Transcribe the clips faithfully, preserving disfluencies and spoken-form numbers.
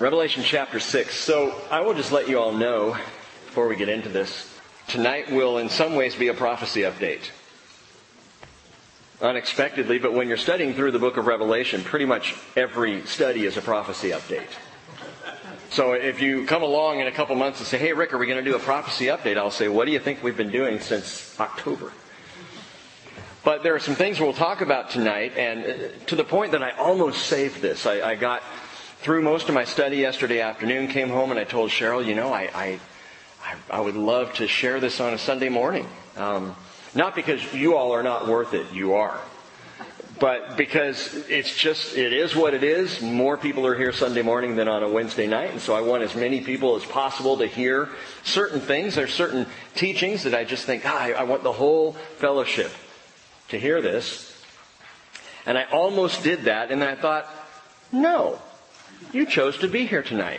Revelation chapter six. So I will just let you all know, before we get into this, tonight will in some ways be a prophecy update. Unexpectedly, but when you're studying through the book of Revelation, pretty much every study is a prophecy update. So if you come along in a couple months and say, hey Rick, are we going to do a prophecy update? I'll say, what do you think we've been doing since October? But there are some things we'll talk about tonight, and to the point that I almost saved this. I, I got through most of my study yesterday afternoon, came home, and I told Cheryl, you know, I I, I would love to share this on a Sunday morning. Um, not because you all are not worth it, you are. But because it's just, it is what it is. More people are here Sunday morning than on a Wednesday night, and so I want as many people as possible to hear certain things. There's certain teachings that I just think, ah, I, I want the whole fellowship to hear this. And I almost did that, and then I thought, no, you chose to be here tonight.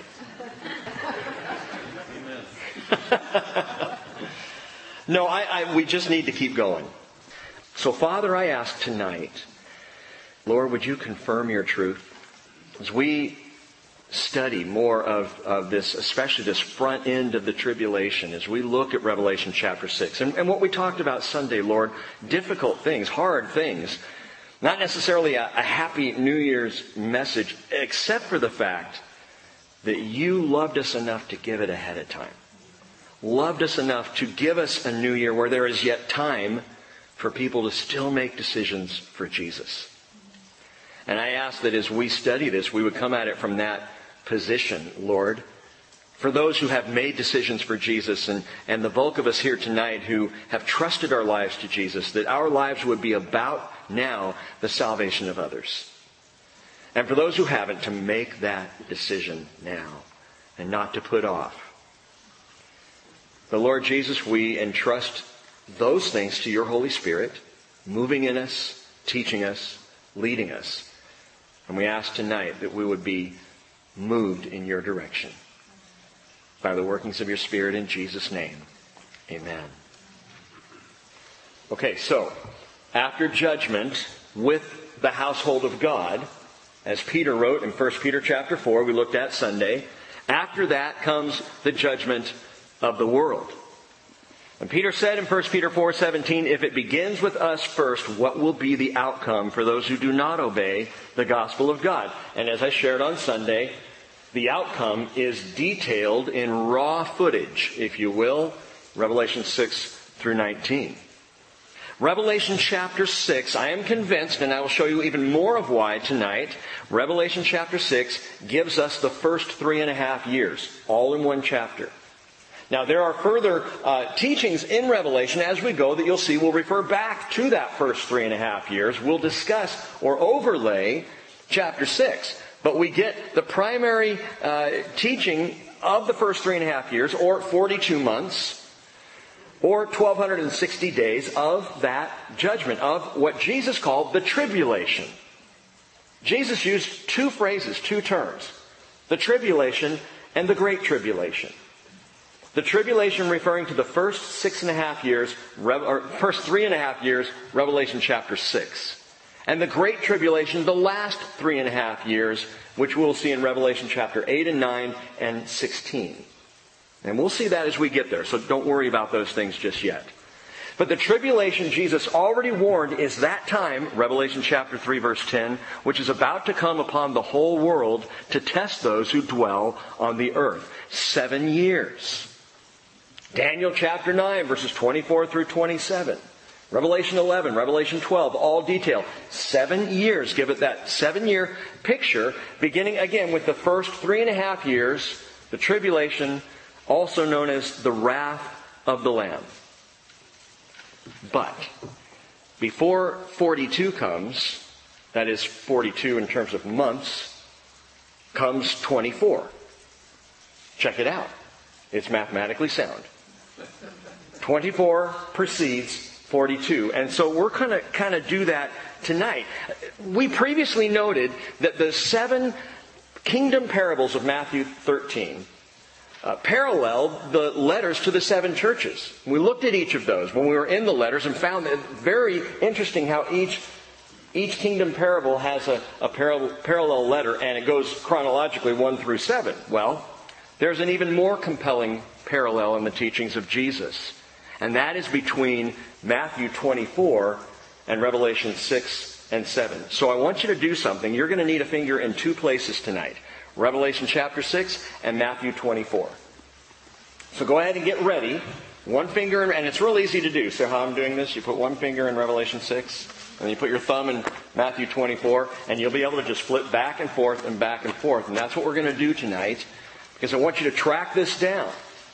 No, I, I, we just need to keep going. So, Father, I ask tonight, Lord, would you confirm your truth? As we study more of, of this, especially this front end of the tribulation, as we look at Revelation chapter six, and, and what we talked about Sunday, Lord, difficult things, hard things, not necessarily a, a happy New Year's message, except for the fact that you loved us enough to give it ahead of time. Loved us enough to give us a new year where there is yet time for people to still make decisions for Jesus. And I ask that as we study this, we would come at it from that position, Lord. For those who have made decisions for Jesus, and, and the bulk of us here tonight who have trusted our lives to Jesus, that our lives would be about now the salvation of others. And for those who haven't, to make that decision now and not to put off. The Lord Jesus, we entrust those things to your Holy Spirit, moving in us, teaching us, leading us. And we ask tonight that we would be moved in your direction by the workings of your Spirit in Jesus' name. Amen. Okay, so after judgment with the household of God, as Peter wrote in First Peter chapter four, we looked at Sunday, after that comes the judgment of the world. And Peter said in First Peter four seventeen, if it begins with us first, what will be the outcome for those who do not obey the gospel of God? And as I shared on Sunday, the outcome is detailed in raw footage, if you will, Revelation six through nineteen. Revelation chapter six, I am convinced, and I will show you even more of why tonight, Revelation chapter six gives us the first three and a half years, all in one chapter. Now, there are further uh, teachings in Revelation as we go that you'll see will refer back to that first three and a half years. We'll discuss or overlay chapter six. But we get the primary uh, teaching of the first three and a half years, or forty-two months, or twelve sixty days of that judgment, of what Jesus called the tribulation. Jesus used two phrases, two terms, the tribulation and the great tribulation. The tribulation referring to the first six and a half years, or first three and a half years, Revelation chapter six. And the great tribulation, the last three and a half years, which we'll see in Revelation chapter eight and nine and sixteen. And we'll see that as we get there, so don't worry about those things just yet. But the tribulation Jesus already warned is that time, Revelation chapter three verse ten, which is about to come upon the whole world to test those who dwell on the earth. Seven years. Daniel chapter nine verses twenty-four through twenty-seven. Revelation eleven, Revelation twelve, all detail. Seven years, give it that seven-year picture, beginning again with the first three and a half years, the tribulation, also known as the wrath of the Lamb. But before forty-two comes, that is forty-two in terms of months, comes twenty-four. Check it out. It's mathematically sound. twenty-four precedes forty-two. And so we're going to kind of do that tonight. We previously noted that the seven kingdom parables of Matthew thirteen uh, paralleled the letters to the seven churches. We looked at each of those when we were in the letters and found that very interesting how each each kingdom parable has a, a par- parallel letter, and it goes chronologically one through seven. Well, there's an even more compelling parallel in the teachings of Jesus. And that is between Matthew twenty-four and Revelation six and seven. So I want you to do something. You're going to need a finger in two places tonight. Revelation chapter six and Matthew twenty-four. So go ahead and get ready. One finger, and it's real easy to do. So how I'm doing this, you put one finger in Revelation six, and you put your thumb in Matthew twenty-four, and you'll be able to just flip back and forth and back and forth. And that's what we're going to do tonight, because I want you to track this down.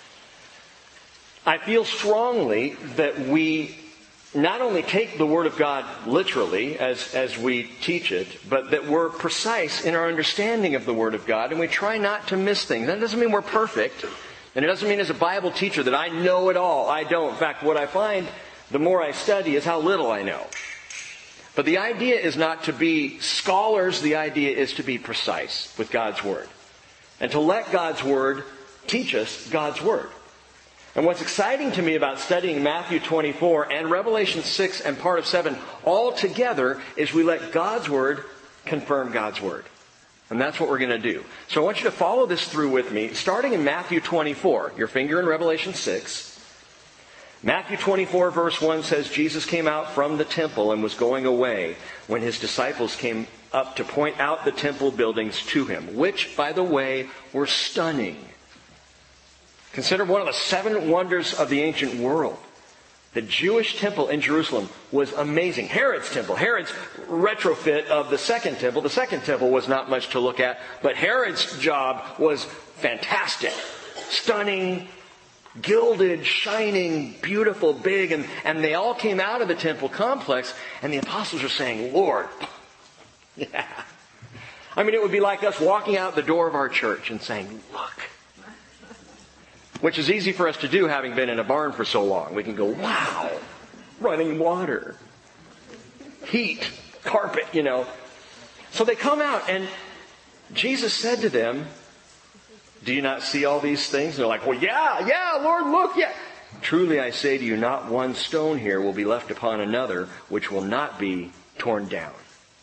I feel strongly that we not only take the Word of God literally as, as we teach it, but that we're precise in our understanding of the Word of God, and we try not to miss things. That doesn't mean we're perfect, and it doesn't mean as a Bible teacher that I know it all. I don't. In fact, what I find the more I study is how little I know. But the idea is not to be scholars. The idea is to be precise with God's Word, and to let God's Word teach us God's Word. And what's exciting to me about studying Matthew twenty-four and Revelation six and part of seven all together is we let God's Word confirm God's Word. And that's what we're going to do. So I want you to follow this through with me, starting in Matthew twenty-four. Your finger in Revelation six. Matthew twenty-four verse one says, Jesus came out from the temple and was going away when his disciples came up to point out the temple buildings to him, which, by the way, were stunning. Considered one of the seven wonders of the ancient world. The Jewish temple in Jerusalem was amazing. Herod's temple, Herod's retrofit of the second temple. The second temple was not much to look at, but Herod's job was fantastic. Stunning, gilded, shining, beautiful, big. And, and they all came out of the temple complex, and the apostles were saying, Lord, yeah. I mean, it would be like us walking out the door of our church and saying, look. Which is easy for us to do, having been in a barn for so long. We can go, wow, running water, heat, carpet, you know. So they come out, and Jesus said to them, do you not see all these things? And they're like, well, yeah, yeah, Lord, look, yeah. Truly I say to you, not one stone here will be left upon another, which will not be torn down.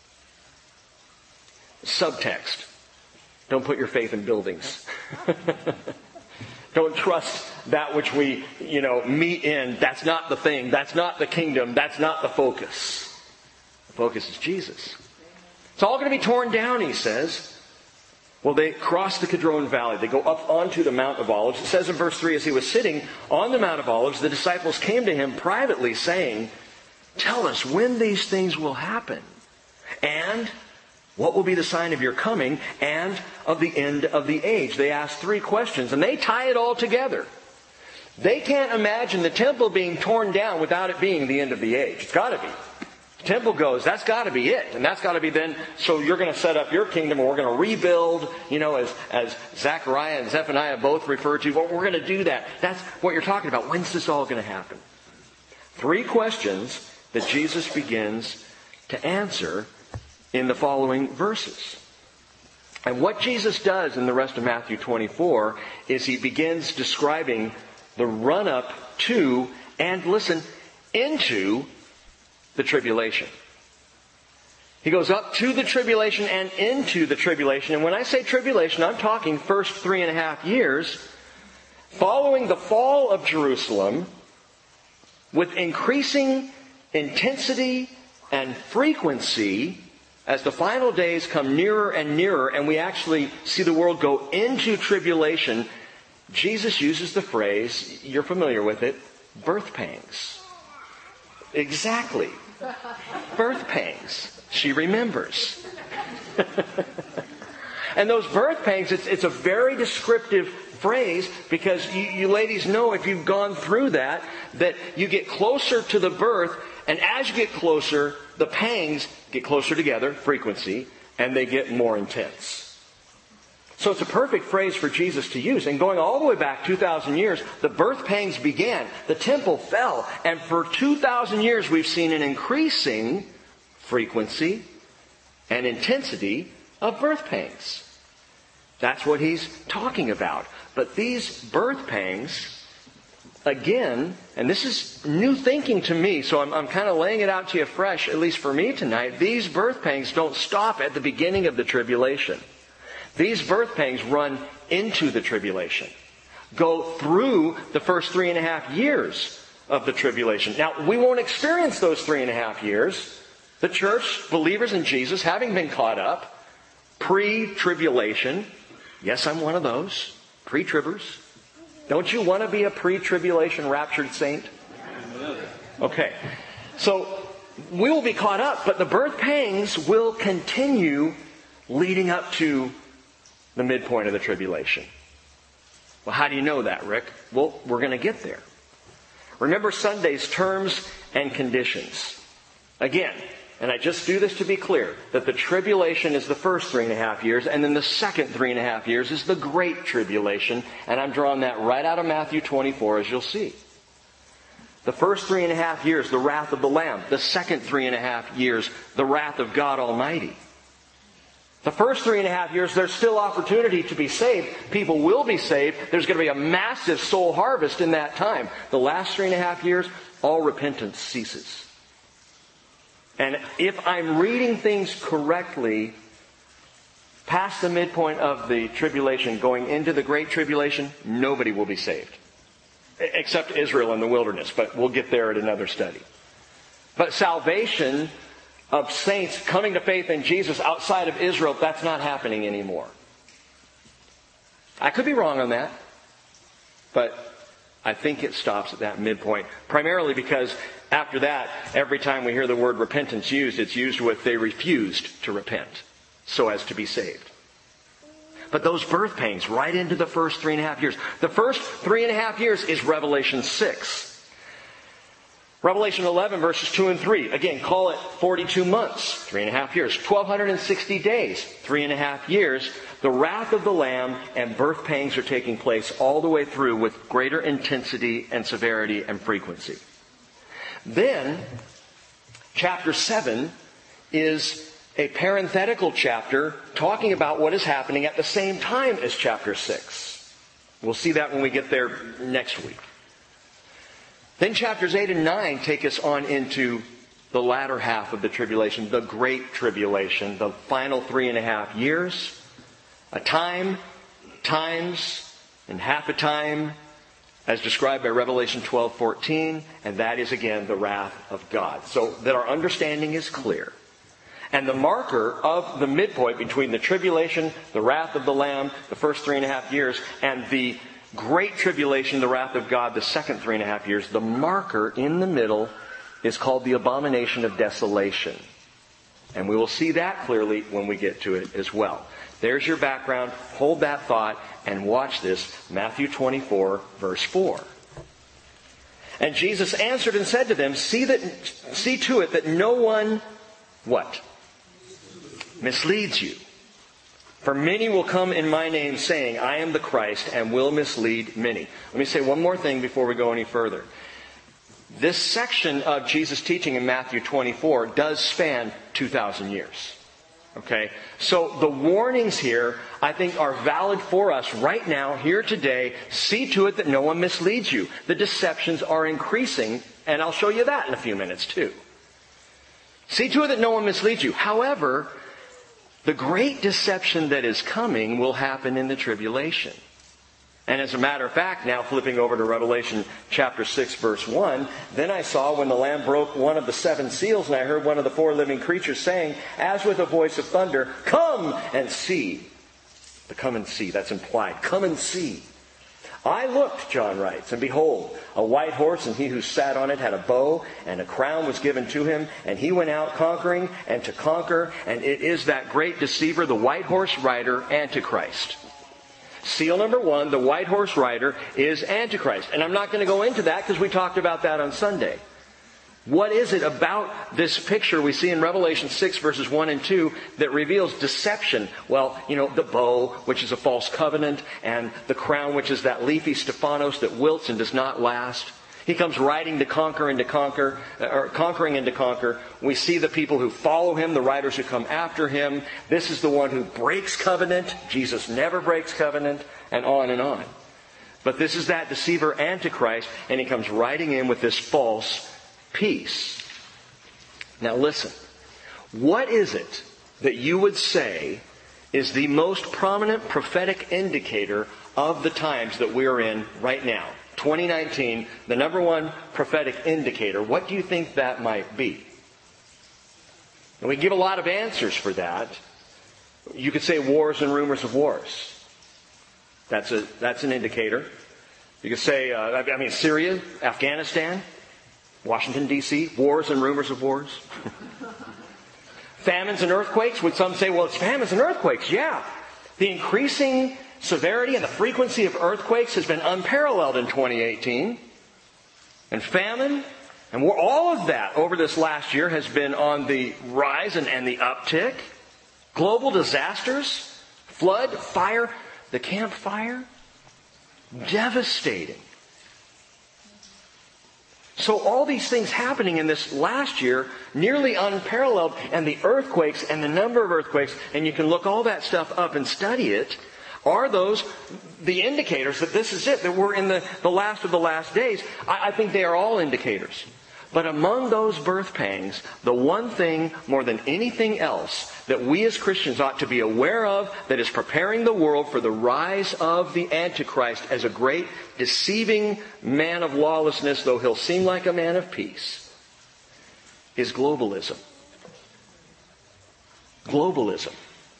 Subtext. Don't put your faith in buildings. Don't trust that which we, you know, meet in. That's not the thing. That's not the kingdom. That's not the focus. The focus is Jesus. It's all going to be torn down, he says. Well, they cross the Kidron Valley. They go up onto the Mount of Olives. It says in verse three, as he was sitting on the Mount of Olives, the disciples came to him privately saying, tell us when these things will happen. And what will be the sign of your coming and of the end of the age? They ask three questions, and they tie it all together. They can't imagine the temple being torn down without it being the end of the age. It's got to be. The temple goes, that's got to be it. And that's got to be then, so you're going to set up your kingdom, and we're going to rebuild, you know, as, as Zechariah and Zephaniah both refer to. Well, we're going to do that. That's what you're talking about. When's this all going to happen? Three questions that Jesus begins to answer in the following verses. And what Jesus does in the rest of Matthew twenty-four is he begins describing the run-up to, and listen, into the tribulation. He goes up to the tribulation and into the tribulation. And when I say tribulation, I'm talking first three and a half years following the fall of Jerusalem, with increasing intensity and frequency as the final days come nearer and nearer, and we actually see the world go into tribulation. Jesus uses the phrase, you're familiar with it, birth pangs. Exactly. Birth pangs. She remembers. And those birth pangs, it's, it's a very descriptive phrase, because you, you ladies know, if you've gone through that, that you get closer to the birth, and as you get closer, the pangs get closer together, frequency, and they get more intense. So it's a perfect phrase for Jesus to use. And going all the way back two thousand years, the birth pangs began. The temple fell. And for two thousand years, we've seen an increasing frequency and intensity of birth pangs. That's what he's talking about. But these birth pangs again, and this is new thinking to me, so I'm, I'm kind of laying it out to you fresh, at least for me tonight. These birth pangs don't stop at the beginning of the tribulation. These birth pangs run into the tribulation, go through the first three and a half years of the tribulation. Now, we won't experience those three and a half years. The church, believers in Jesus, having been caught up, pre-tribulation. Yes, I'm one of those. Pre-tribbers. Don't you want to be a pre-tribulation raptured saint? Okay. So, we will be caught up, but the birth pangs will continue leading up to the midpoint of the tribulation. Well, how do you know that, Rick? Well, we're going to get there. Remember Sunday's terms and conditions. Again, and I just do this to be clear, that the tribulation is the first three and a half years, and then the second three and a half years is the great tribulation, and I'm drawing that right out of Matthew twenty-four, as you'll see. The first three and a half years, the wrath of the Lamb. The second three and a half years, the wrath of God Almighty. The first three and a half years, there's still opportunity to be saved. People will be saved. There's going to be a massive soul harvest in that time. The last three and a half years, all repentance ceases. And if I'm reading things correctly, past the midpoint of the tribulation, going into the great tribulation, nobody will be saved. Except Israel in the wilderness, but we'll get there at another study. But salvation of saints coming to faith in Jesus outside of Israel, that's not happening anymore. I could be wrong on that, but I think it stops at that midpoint. Primarily because after that, every time we hear the word repentance used, it's used with they refused to repent so as to be saved. But those birth pains right into the first three and a half years. The first three and a half years is Revelation six. Revelation eleven, verses two and three. Again, call it forty-two months, three and a half years. twelve sixty days, three and a half years. The wrath of the Lamb and birth pangs are taking place all the way through with greater intensity and severity and frequency. Then, chapter seven is a parenthetical chapter talking about what is happening at the same time as chapter six. We'll see that when we get there next week. Then chapters eight and nine take us on into the latter half of the tribulation, the great tribulation, the final three and a half years. A time, times, and half a time, as described by Revelation twelve fourteen, and that is again the wrath of God. So that our understanding is clear. And the marker of the midpoint between the tribulation, the wrath of the Lamb, the first three and a half years, and the great tribulation, the wrath of God, the second three and a half years, the marker in the middle is called the abomination of desolation. And we will see that clearly when we get to it as well. There's your background. Hold that thought and watch this. Matthew twenty-four, verse four. And Jesus answered and said to them, See that, see to it that no one, what? Misleads you. For many will come in my name saying, I am the Christ, and will mislead many. Let me say one more thing before we go any further. This section of Jesus' teaching in Matthew twenty-four does span two thousand years. Okay? So the warnings here, I think, are valid for us right now, here today. See to it that no one misleads you. The deceptions are increasing, and I'll show you that in a few minutes too. See to it that no one misleads you. However, the great deception that is coming will happen in the tribulation. And as a matter of fact, now flipping over to Revelation chapter six, verse one, then I saw when the Lamb broke one of the seven seals, and I heard one of the four living creatures saying, as with a voice of thunder, Come and see. The come and see, that's implied. Come and see. I looked, John writes, and behold, a white horse, and he who sat on it had a bow, and a crown was given to him, and he went out conquering and to conquer, and it is that great deceiver, the white horse rider, Antichrist. Seal number one, the white horse rider is Antichrist. And I'm not going to go into that because we talked about that on Sunday. What is it about this picture we see in Revelation six, verses one and two, that reveals deception? Well, you know, the bow, which is a false covenant, and the crown, which is that leafy Stephanos that wilts and does not last. He comes riding to conquer and to conquer, or conquering and to conquer. We see the people who follow him, the riders who come after him. This is the one who breaks covenant. Jesus never breaks covenant, and on and on. But this is that deceiver Antichrist, and he comes riding in with this false peace. Now listen, what is it that you would say is the most prominent prophetic indicator of the times that we are in right now? twenty nineteen, the number one prophetic indicator. What do you think that might be? And we give a lot of answers for that. You could say wars and rumors of wars. That's a that's an indicator. You could say, uh, I mean, Syria, Afghanistan, Washington, D C, wars and rumors of wars. Famines and earthquakes. Would some say, well, it's famines and earthquakes? Yeah. The increasing severity and the frequency of earthquakes has been unparalleled in twenty eighteen. And famine and war, all of that over this last year has been on the rise and, and the uptick. Global disasters, flood, fire, the Camp Fire, devastating. So all these things happening in this last year, nearly unparalleled, and the earthquakes and the number of earthquakes, and you can look all that stuff up and study it, are those the indicators that this is it, that we're in the, the last of the last days? I, I think they are all indicators. But among those birth pangs, the one thing more than anything else that we as Christians ought to be aware of that is preparing the world for the rise of the Antichrist as a great deceiving man of lawlessness, though he'll seem like a man of peace, is globalism. Globalism.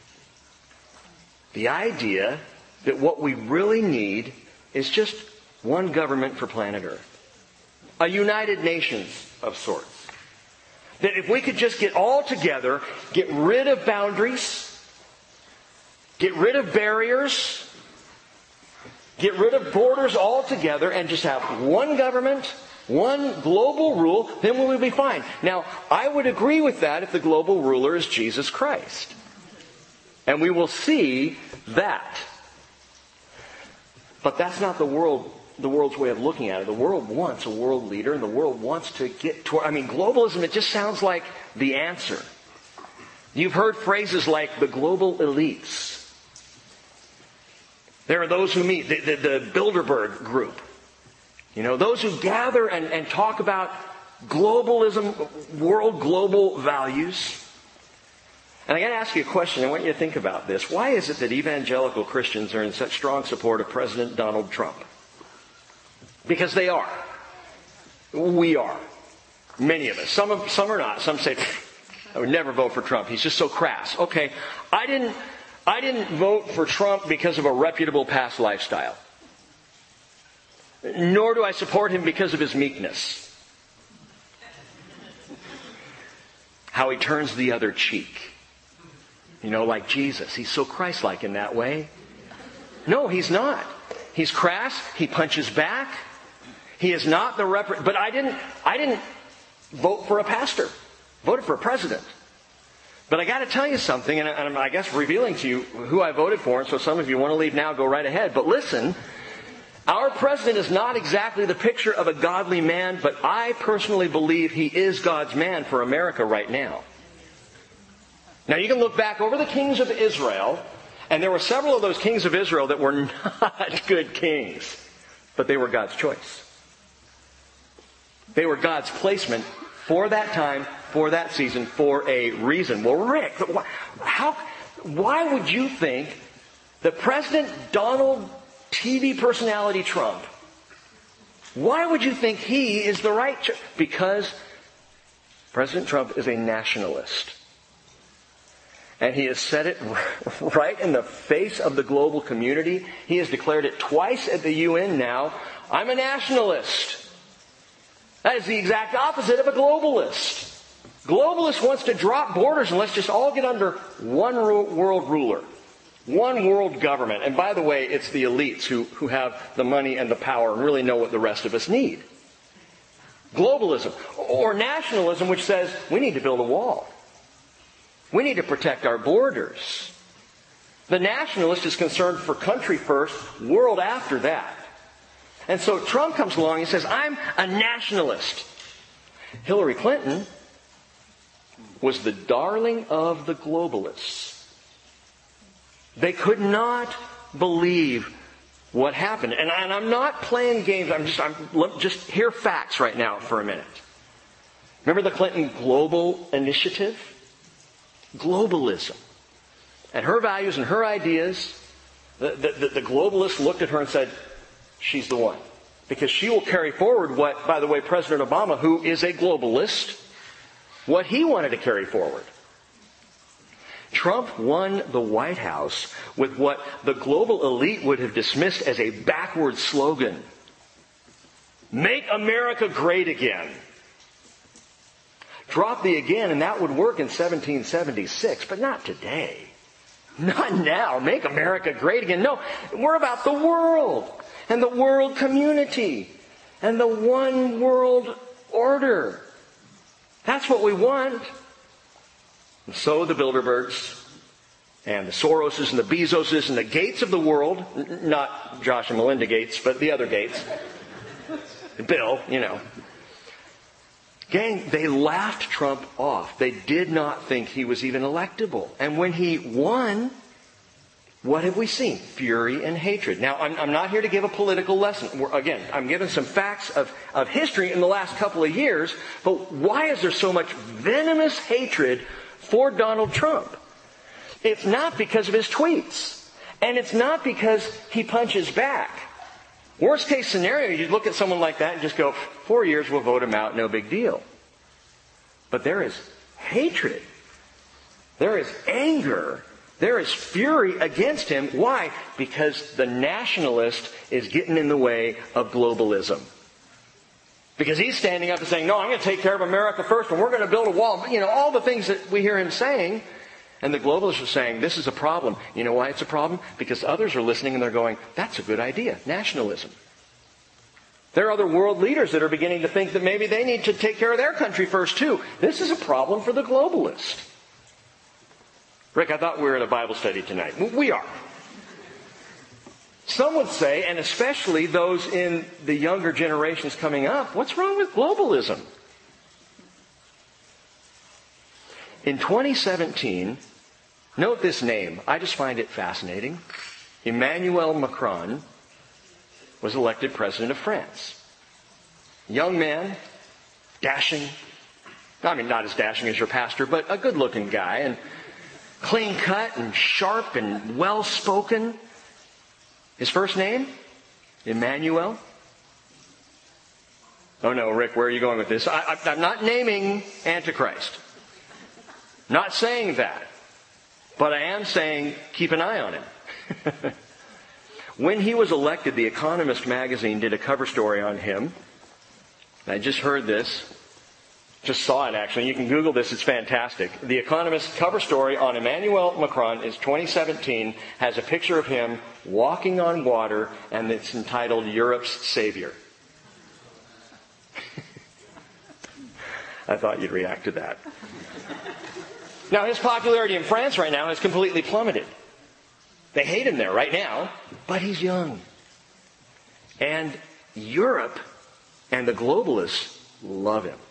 The idea that what we really need is just one government for planet Earth. A United Nations of sorts. That if we could just get all together, get rid of boundaries, get rid of barriers, get rid of borders altogether, and just have one government, one global rule, then we will be fine. Now, I would agree with that if the global ruler is Jesus Christ. And we will see that. But that's not the world the world's way of looking at it. The world wants a world leader, and the world wants to get toward... I mean, globalism, it just sounds like the answer. You've heard phrases like the global elites. There are those who meet, the, the, the Bilderberg group. You know, those who gather and, and talk about globalism, world global values. And I got to ask you a question. I want you to think about this. Why is it that evangelical Christians are in such strong support of President Donald Trump? Because they are. We are. Many of us. Some of, some are not. Some say, I would never vote for Trump. He's just so crass. Okay, I didn't, I didn't vote for Trump because of a reputable past lifestyle. Nor do I support him because of his meekness. How he turns the other cheek. You know, like Jesus. He's so Christ-like in that way. No, he's not. He's crass. He punches back. He is not the rep. But I didn't. I didn't vote for a pastor. Voted for a president. But I got to tell you something, and I'm, I guess, revealing to you who I voted for. And so, some of you want to leave now, go right ahead. But listen, our president is not exactly the picture of a godly man, but I personally believe he is God's man for America right now. Now, you can look back over the kings of Israel. And there were several of those kings of Israel that were not good kings. But they were God's choice. They were God's placement for that time, for that season, for a reason. Well, Rick, how, why would you think that President Donald T V personality Trump, why would you think he is the right choice? Because President Trump is a nationalist. And he has said it right in the face of the global community. He has declared it twice at the U N now. I'm a nationalist. That is the exact opposite of a globalist. Globalist wants to drop borders and let's just all get under one world ruler. One world government. And by the way, it's the elites who, who have the money and the power and really know what the rest of us need. Globalism. Or nationalism, which says we need to build a wall. We need to protect our borders. The nationalist is concerned for country first, world after that. And so Trump comes along and says, I'm a nationalist. Hillary Clinton was the darling of the globalists. They could not believe what happened. And, I, and I'm not playing games. I'm just, I'm just hear facts right now for a minute. Remember the Clinton Global Initiative? Globalism. And her values and her ideas, the, the, the globalists looked at her and said, she's the one. Because she will carry forward what, by the way, President Obama, who is a globalist, what he wanted to carry forward. Trump won the White House with what the global elite would have dismissed as a backward slogan. Make America great again. Drop the again, and that would work in seventeen seventy-six, but not today. Not now. Make America great again. No, we're about the world and the world community and the one world order. That's what we want. And so the Bilderbergs and the Soroses and the Bezoses and the Gates of the world, not Josh and Melinda Gates, but the other Gates, Bill, you know. Gang, they laughed Trump off. They did not think he was even electable. And when he won, what have we seen? Fury and hatred. Now, I'm, I'm not here to give a political lesson. We're, again, I'm giving some facts of, of history in the last couple of years. But why is there so much venomous hatred for Donald Trump? It's not because of his tweets. And it's not because he punches back. Worst case scenario, you look at someone like that and just go, four years, we'll vote him out, no big deal. But there is hatred. There is anger. There is fury against him. Why? Because the nationalist is getting in the way of globalism. Because he's standing up and saying, no, I'm going to take care of America first, and we're going to build a wall. You know, all the things that we hear him saying. And the globalists are saying, this is a problem. You know why it's a problem? Because others are listening and they're going, that's a good idea. Nationalism. There are other world leaders that are beginning to think that maybe they need to take care of their country first too. This is a problem for the globalist. Rick, I thought we were in a Bible study tonight. We are. Some would say, and especially those in the younger generations coming up, what's wrong with globalism? In twenty seventeen, note this name. I just find it fascinating. Emmanuel Macron was elected president of France. Young man, dashing. I mean, not as dashing as your pastor, but a good-looking guy, and clean cut and sharp and well-spoken. His first name? Emmanuel. Oh no, Rick, where are you going with this? I, I, I'm not naming Antichrist. Not saying that. But I am saying keep an eye on him. When he was elected, The Economist magazine did a cover story on him. I just heard this. Just saw it, actually. You can Google this. It's fantastic. The Economist cover story on Emmanuel Macron is twenty seventeen, has a picture of him walking on water, and it's entitled Europe's Savior. I thought you'd react to that. Now, his popularity in France right now has completely plummeted. They hate him there right now, but he's young. And Europe and the globalists love him.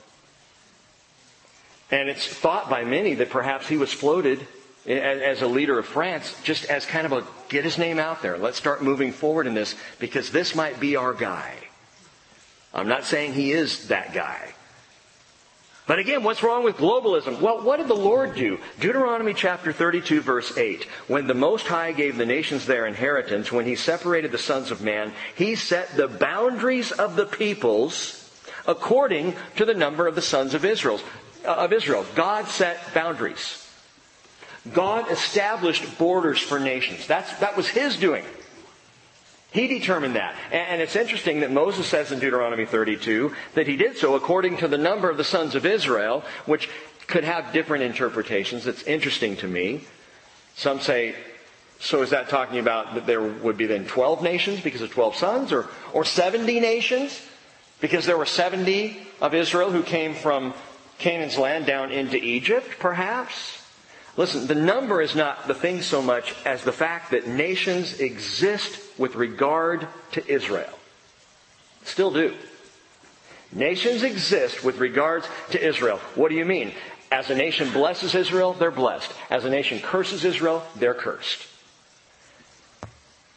And it's thought by many that perhaps he was floated as a leader of France just as kind of a get his name out there. Let's start moving forward in this because this might be our guy. I'm not saying he is that guy. But again, what's wrong with globalism? Well, what did the Lord do? Deuteronomy chapter thirty-two, verse eight. When the Most High gave the nations their inheritance, when He separated the sons of man, He set the boundaries of the peoples according to the number of the sons of Israel. Of Israel. God set boundaries. God established borders for nations. That's, that was His doing. He determined that. And it's interesting that Moses says in Deuteronomy thirty-two that he did so according to the number of the sons of Israel, which could have different interpretations. It's interesting to me. Some say, so is that talking about that there would be then twelve nations because of twelve sons? Or, or seventy nations because there were seventy of Israel who came from Canaan's land down into Egypt, perhaps? Listen, the number is not the thing so much as the fact that nations exist with regard to Israel. Still do. Nations exist with regards to Israel. What do you mean? As a nation blesses Israel, they're blessed. As a nation curses Israel, they're cursed. And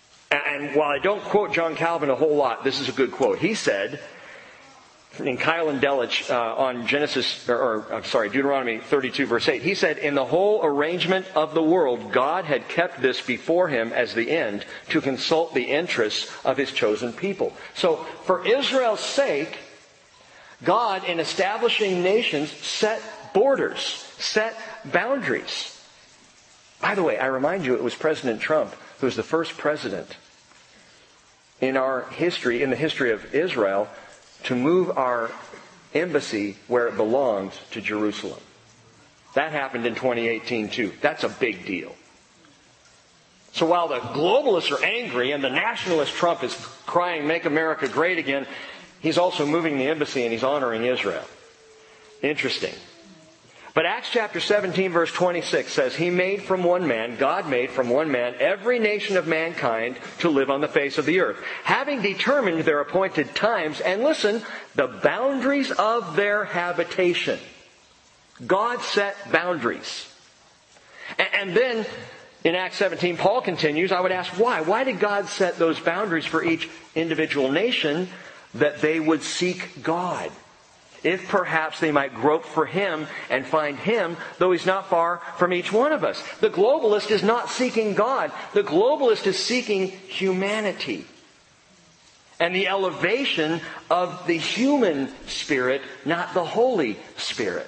and while I don't quote John Calvin a whole lot, this is a good quote. He said, in Keil and Delitzsch uh, on Genesis, or, or I'm sorry, Deuteronomy thirty-two, verse eight, he said, in the whole arrangement of the world, God had kept this before him as the end to consult the interests of his chosen people. So, for Israel's sake, God, in establishing nations, set borders, set boundaries. By the way, I remind you, it was President Trump who was the first president in our history, in the history of Israel, to move our embassy where it belonged to Jerusalem. That happened in twenty eighteen too. That's a big deal. So while the globalists are angry and the nationalist Trump is crying, "Make America Great Again," he's also moving the embassy and he's honoring Israel. Interesting. But Acts chapter seventeen verse twenty-six says, He made from one man, God made from one man, every nation of mankind to live on the face of the earth, having determined their appointed times, and listen, the boundaries of their habitation. God set boundaries. And then in Acts seventeen, Paul continues, I would ask why? Why did God set those boundaries for each individual nation? That they would seek God, if perhaps they might grope for Him and find Him, though He's not far from each one of us. The globalist is not seeking God. The globalist is seeking humanity and the elevation of the human spirit, not the Holy Spirit.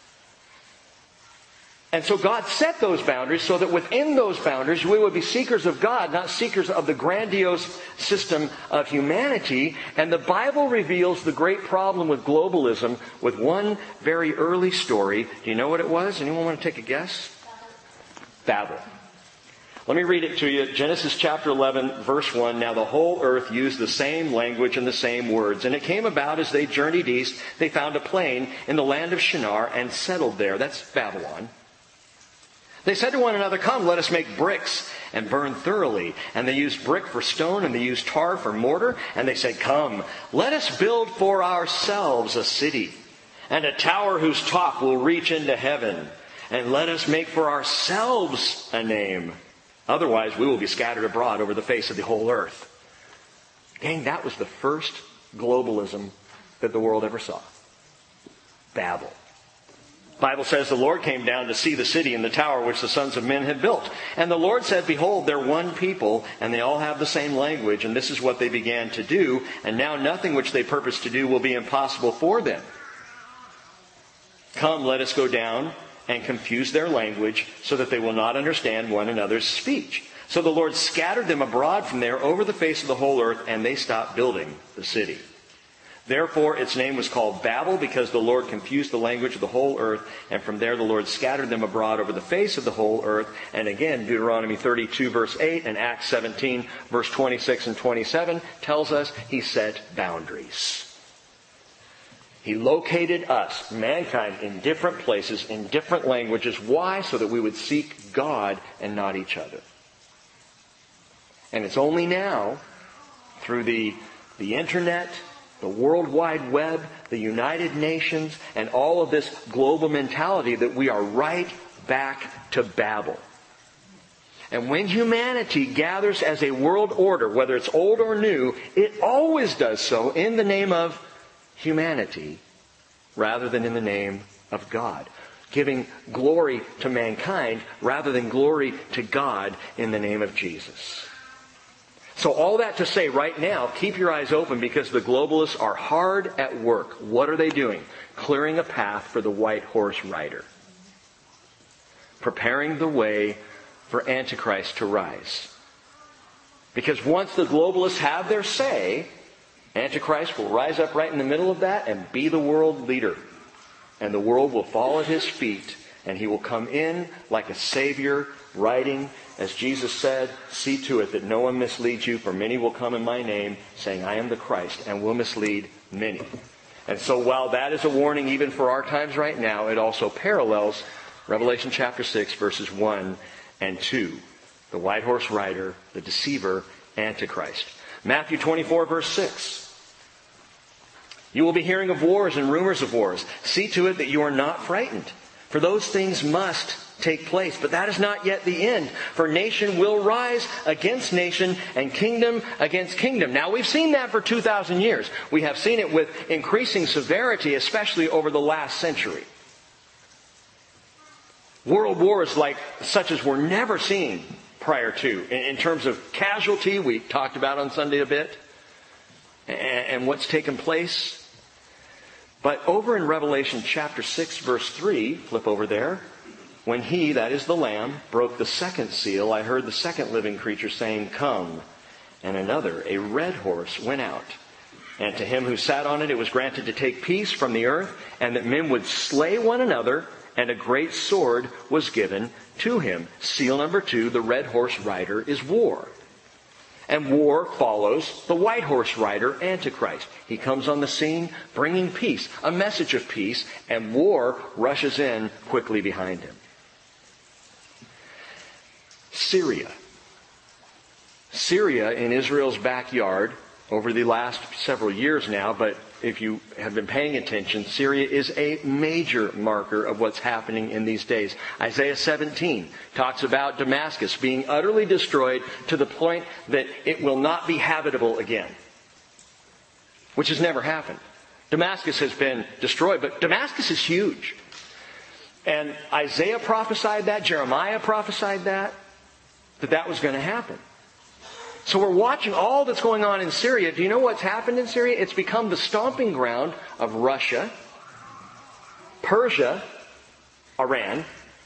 And so God set those boundaries so that within those boundaries we would be seekers of God, not seekers of the grandiose system of humanity. And the Bible reveals the great problem with globalism with one very early story. Do you know what it was? Anyone want to take a guess? Babel. Let me read it to you. Genesis chapter eleven, verse one. Now the whole earth used the same language and the same words. And it came about as they journeyed east, they found a plain in the land of Shinar and settled there. That's Babylon. They said to one another, Come, let us make bricks and burn thoroughly. And they used brick for stone and they used tar for mortar. And they said, Come, let us build for ourselves a city and a tower whose top will reach into heaven. And let us make for ourselves a name. Otherwise, we will be scattered abroad over the face of the whole earth. Gang, that was the first globalism that the world ever saw. Babel. The Bible says the Lord came down to see the city and the tower which the sons of men had built. And the Lord said, Behold, they're one people, and they all have the same language, and this is what they began to do. And now nothing which they purpose to do will be impossible for them. Come, let us go down and confuse their language, so that they will not understand one another's speech. So the Lord scattered them abroad from there over the face of the whole earth, and they stopped building the city. Therefore, its name was called Babel, because the Lord confused the language of the whole earth. And from there the Lord scattered them abroad over the face of the whole earth. And again, Deuteronomy thirty-two, verse eight, and Acts seventeen, verse twenty-six and twenty-seven tells us He set boundaries. He located us, mankind, in different places, in different languages. Why? So that we would seek God and not each other. And it's only now, through the, the internet, the World Wide Web, the United Nations, and all of this global mentality that we are right back to Babel. And when humanity gathers as a world order, whether it's old or new, it always does so in the name of humanity rather than in the name of God. Giving glory to mankind rather than glory to God in the name of Jesus. So all that to say right now, keep your eyes open, because the globalists are hard at work. What are they doing? Clearing a path for the white horse rider. Preparing the way for Antichrist to rise. Because once the globalists have their say, Antichrist will rise up right in the middle of that and be the world leader. And the world will fall at his feet, and he will come in like a savior, riding, as Jesus said, see to it that no one misleads you, for many will come in my name, saying, I am the Christ, and will mislead many. And so while that is a warning even for our times right now, it also parallels Revelation chapter six, verses one and two. The white horse rider, the deceiver, Antichrist. Matthew twenty-four, verse six. You will be hearing of wars and rumors of wars. See to it that you are not frightened, for those things must take place. But that is not yet the end. For nation will rise against nation and kingdom against kingdom. Now, we've seen that for two thousand years. We have seen it with increasing severity, especially over the last century. World wars like such as were never seen prior to. In, in terms of casualty, we talked about on Sunday a bit, and, and what's taken place. But over in Revelation chapter six, verse three, flip over there, when he, that is the Lamb, broke the second seal, I heard the second living creature saying, "Come." And another, a red horse, went out. And to him who sat on it, it was granted to take peace from the earth, and that men would slay one another, and a great sword was given to him. Seal number two, the red horse rider, is war. And war follows the white horse rider, Antichrist. He comes on the scene bringing peace, a message of peace, and war rushes in quickly behind him. Syria. Syria in Israel's backyard over the last several years now, but if you have been paying attention, Syria is a major marker of what's happening in these days. Isaiah seventeen talks about Damascus being utterly destroyed to the point that it will not be habitable again, which has never happened. Damascus has been destroyed, but Damascus is huge. And Isaiah prophesied that, Jeremiah prophesied that, that that was going to happen. So we're watching all that's going on in Syria. Do you know what's happened in Syria? It's become the stomping ground of Russia, Persia, Iran,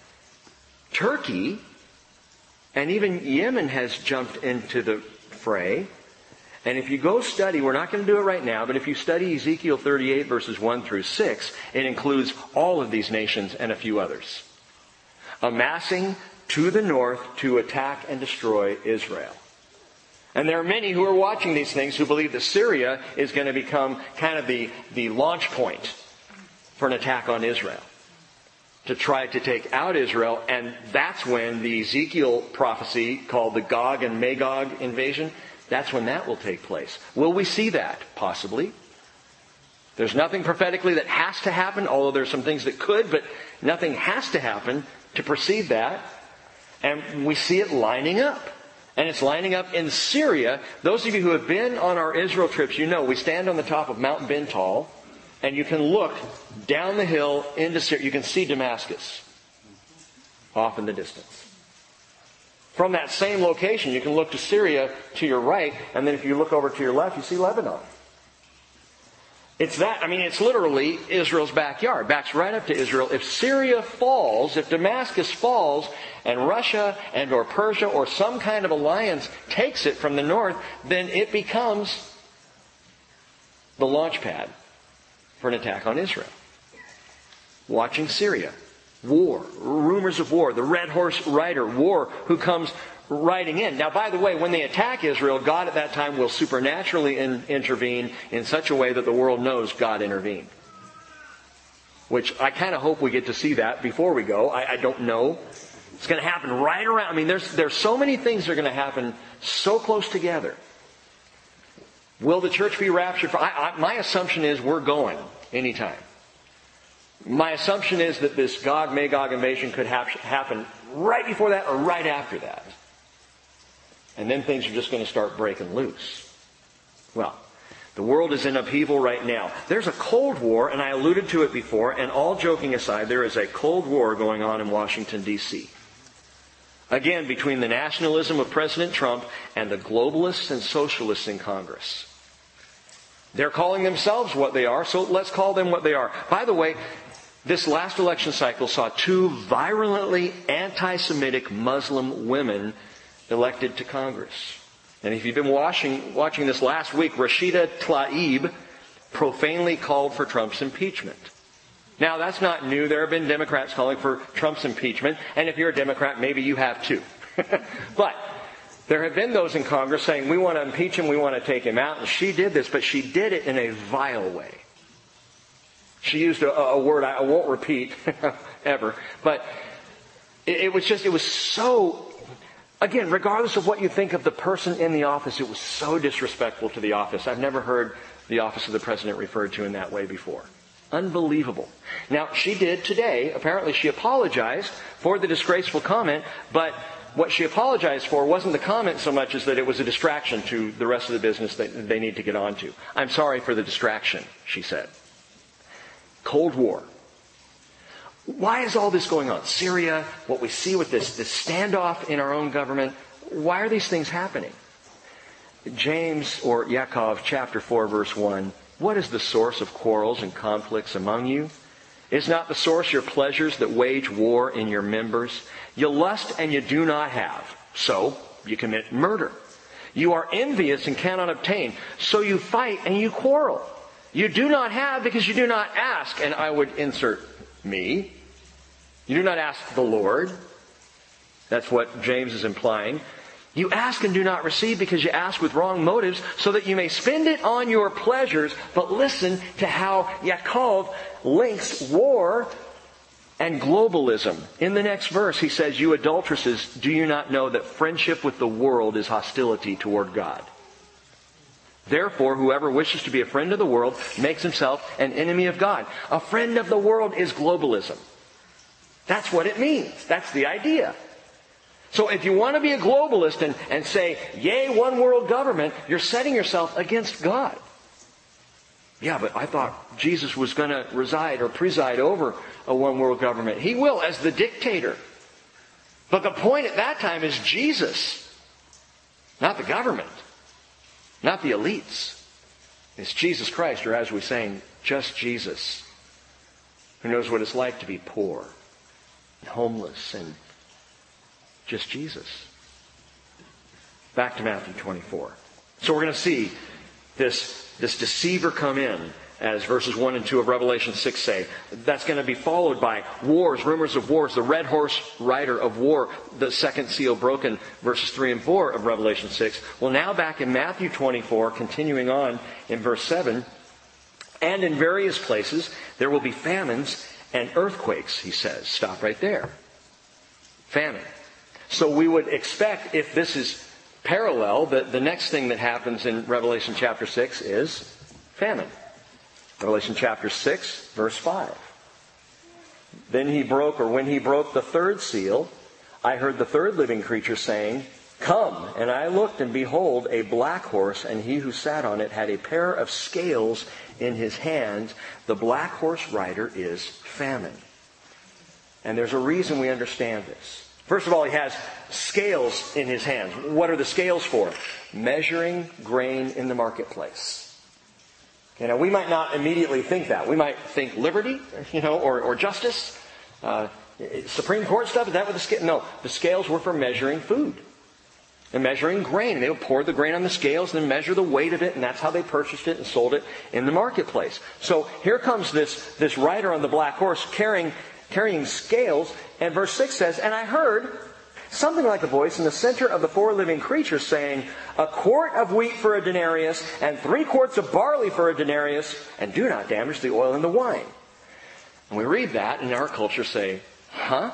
Turkey, and even Yemen has jumped into the fray. And if you go study, we're not going to do it right now, but if you study Ezekiel thirty-eight verses one through six, it includes all of these nations and a few others, amassing to the north to attack and destroy Israel. And there are many who are watching these things who believe that Syria is going to become kind of the, the launch point for an attack on Israel, to try to take out Israel. And that's when the Ezekiel prophecy called the Gog and Magog invasion, that's when that will take place. Will we see that? Possibly. There's nothing prophetically that has to happen, although there's some things that could, but nothing has to happen to precede that. And we see it lining up. And it's lining up in Syria. Those of you who have been on our Israel trips, you know we stand on the top of Mount Bintal, and you can look down the hill into Syria. You can see Damascus off in the distance. From that same location, you can look to Syria to your right, and then if you look over to your left, you see Lebanon. It's that, I mean, it's literally Israel's backyard. Backs right up to Israel. If Syria falls, if Damascus falls, and Russia and or Persia or some kind of alliance takes it from the north, then it becomes the launch pad for an attack on Israel. Watching Syria. War. Rumors of war. The red horse rider. War who comes riding in. Now, by the way, when they attack Israel, God at that time will supernaturally in, intervene in such a way that the world knows God intervened. Which I kind of hope we get to see that before we go. I, I don't know. It's going to happen right around. I mean, there's there's so many things that are going to happen so close together. Will the church be raptured? I, I, my assumption is we're going anytime. My assumption is that this Gog-Magog invasion could hap- happen right before that or right after that. And then things are just going to start breaking loose. Well, the world is in upheaval right now. There's a Cold War, and I alluded to it before, and all joking aside, there is a Cold War going on in Washington, D C Again, between the nationalism of President Trump and the globalists and socialists in Congress. They're calling themselves what they are, so let's call them what they are. By the way, this last election cycle saw two virulently anti-Semitic Muslim women elected to Congress. And if you've been watching, watching this last week, Rashida Tlaib profanely called for Trump's impeachment. Now, that's not new. There have been Democrats calling for Trump's impeachment. And if you're a Democrat, maybe you have too. But there have been those in Congress saying, we want to impeach him, we want to take him out. And she did this, but she did it in a vile way. She used a, a word I won't repeat ever. But it, it was just, it was so... Again, regardless of what you think of the person in the office, it was so disrespectful to the office. I've never heard the office of the president referred to in that way before. Unbelievable. Now, she did today. Apparently she apologized for the disgraceful comment, but what she apologized for wasn't the comment so much as that it was a distraction to the rest of the business that they need to get on to. I'm sorry for the distraction, she said. Cold War. Why is all this going on? Syria, what we see with this, this standoff in our own government, why are these things happening? James, or Yaakov, chapter four, verse one, what is the source of quarrels and conflicts among you? Is not the source your pleasures that wage war in your members? You lust and you do not have, so you commit murder. You are envious and cannot obtain, so you fight and you quarrel. You do not have because you do not ask, and I would insert me. You do not ask the Lord. That's what James is implying. You ask and do not receive because you ask with wrong motives so that you may spend it on your pleasures. But listen to how Yaakov links war and globalism. In the next verse, he says, you adulteresses, do you not know that friendship with the world is hostility toward God? Therefore, whoever wishes to be a friend of the world makes himself an enemy of God. A friend of the world is globalism. That's what it means. That's the idea. So if you want to be a globalist and, and say, yay, one world government, you're setting yourself against God. Yeah, but I thought Jesus was going to reside or preside over a one world government. He will as the dictator. But the point at that time is Jesus, not the government, not the elites. It's Jesus Christ, or as we sang, just Jesus, who knows what it's like to be poor and homeless and just Jesus. Back to Matthew twenty-four. So we're going to see this, this deceiver come in, as verses one and two of Revelation six say. That's going to be followed by wars, rumors of wars, the red horse rider of war, the second seal broken, verses three and four of Revelation six. Well, now back in Matthew twenty-four, continuing on in verse seven, and in various places there will be famines and earthquakes, he says. Stop right there. Famine. So we would expect, if this is parallel, that the next thing that happens in Revelation chapter six is famine. Revelation chapter six, verse five. Then he broke, or when he broke the third seal, I heard the third living creature saying, come, and I looked, and behold, a black horse, and he who sat on it had a pair of scales in his hands. The black horse rider is famine. And there's a reason we understand this. First of all, he has scales in his hands. What are the scales for? Measuring grain in the marketplace. You know, we might not immediately think that. We might think liberty, you know, or, or justice, uh, Supreme Court stuff. Is that what the scale? No, the scales were for measuring food and measuring grain. They would pour the grain on the scales and then measure the weight of it, and that's how they purchased it and sold it in the marketplace. So here comes this this rider on the black horse carrying carrying scales, and verse six says, and I heard something like a voice in the center of the four living creatures saying, a quart of wheat for a denarius, and three quarts of barley for a denarius, and do not damage the oil and the wine. And we read that, and in our culture say, huh?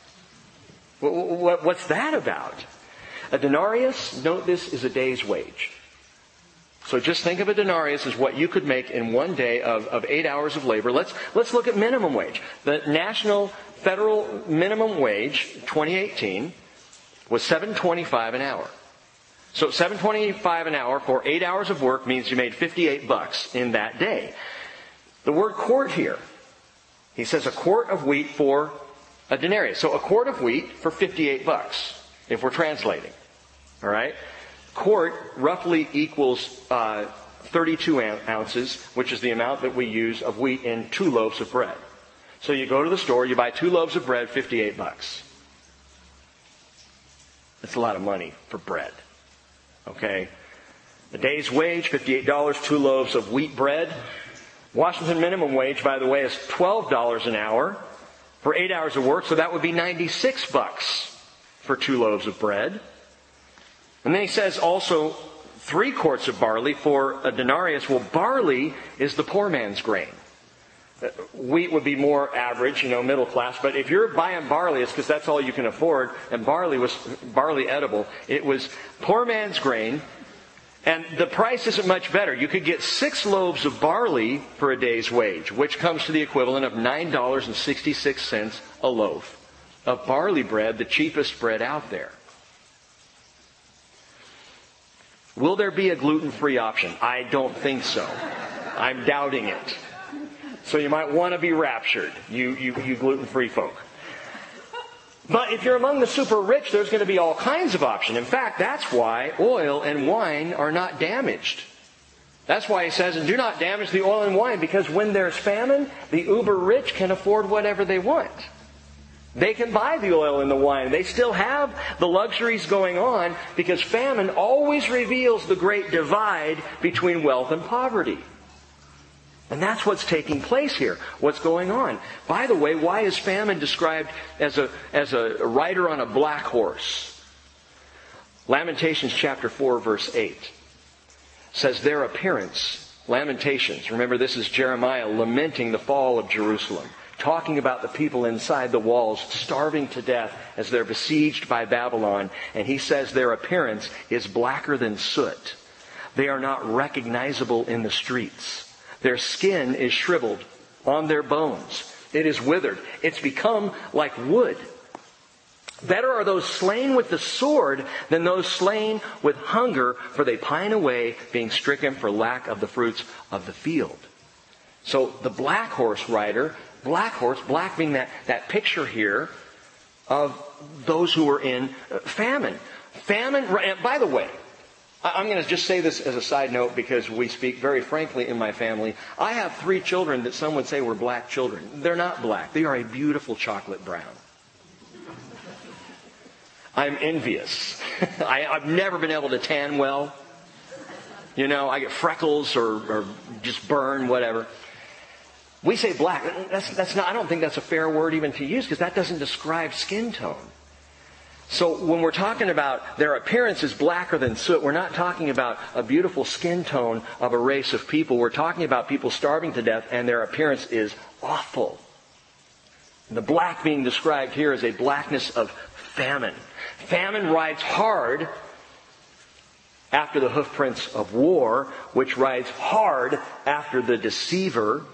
What's that about? A denarius, note this, is a day's wage. So just think of a denarius as what you could make in one day of, of eight hours of labor. Let's, let's look at minimum wage. The national federal minimum wage, twenty eighteen, was seven twenty-five an hour. So seven twenty-five an hour for eight hours of work means you made fifty-eight bucks in that day. The word quart here, he says a quart of wheat for a denarius. So a quart of wheat for fifty-eight bucks, if we're translating. All right? Quart roughly equals uh, thirty-two ounces, which is the amount that we use of wheat in two loaves of bread. So you go to the store, you buy two loaves of bread, fifty-eight bucks. That's a lot of money for bread. Okay? A day's wage, fifty-eight dollars, two loaves of wheat bread. Washington minimum wage, by the way, is twelve dollars an hour for eight hours of work, so that would be ninety-six bucks for two loaves of bread. And then he says also three quarts of barley for a denarius. Well, barley is the poor man's grain. Wheat would be more average, you know, middle class. But if you're buying barley, it's because that's all you can afford. And barley was barley edible. It was poor man's grain. And the price isn't much better. You could get six loaves of barley for a day's wage, which comes to the equivalent of nine dollars and sixty-six cents a loaf of barley bread, the cheapest bread out there. Will there be a gluten-free option? I don't think so. I'm doubting it. So you might want to be raptured, you, you, you gluten-free folk. But if you're among the super rich, there's going to be all kinds of options. In fact, that's why oil and wine are not damaged. That's why he says, and do not damage the oil and wine, because when there's famine, the uber rich can afford whatever they want. They can buy the oil and the wine. They still have the luxuries going on, because famine always reveals the great divide between wealth and poverty. And that's what's taking place here. What's going on? By the way, why is famine described as a, as a rider on a black horse? Lamentations chapter four, verse eight says their appearance, Lamentations, remember this is Jeremiah lamenting the fall of Jerusalem, talking about the people inside the walls starving to death as they're besieged by Babylon. And he says their appearance is blacker than soot. They are not recognizable in the streets. Their skin is shriveled on their bones. It is withered. It's become like wood. Better are those slain with the sword than those slain with hunger, for they pine away, being stricken for lack of the fruits of the field. So the black horse rider, black horse, black being that, that picture here of those who are in famine. Famine, by the way, I'm going to just say this as a side note because we speak very frankly in my family. I have three children that some would say were black children. They're not black. They are a beautiful chocolate brown. I'm envious. I, I've never been able to tan well. You know, I get freckles or, or just burn, whatever. We say black. That's, that's not, I don't think that's a fair word even to use because that doesn't describe skin tone. So when we're talking about their appearance is blacker than soot, we're not talking about a beautiful skin tone of a race of people. We're talking about people starving to death and their appearance is awful. And the black being described here is a blackness of famine. Famine rides hard after the hoofprints of war, which rides hard after the deceiver.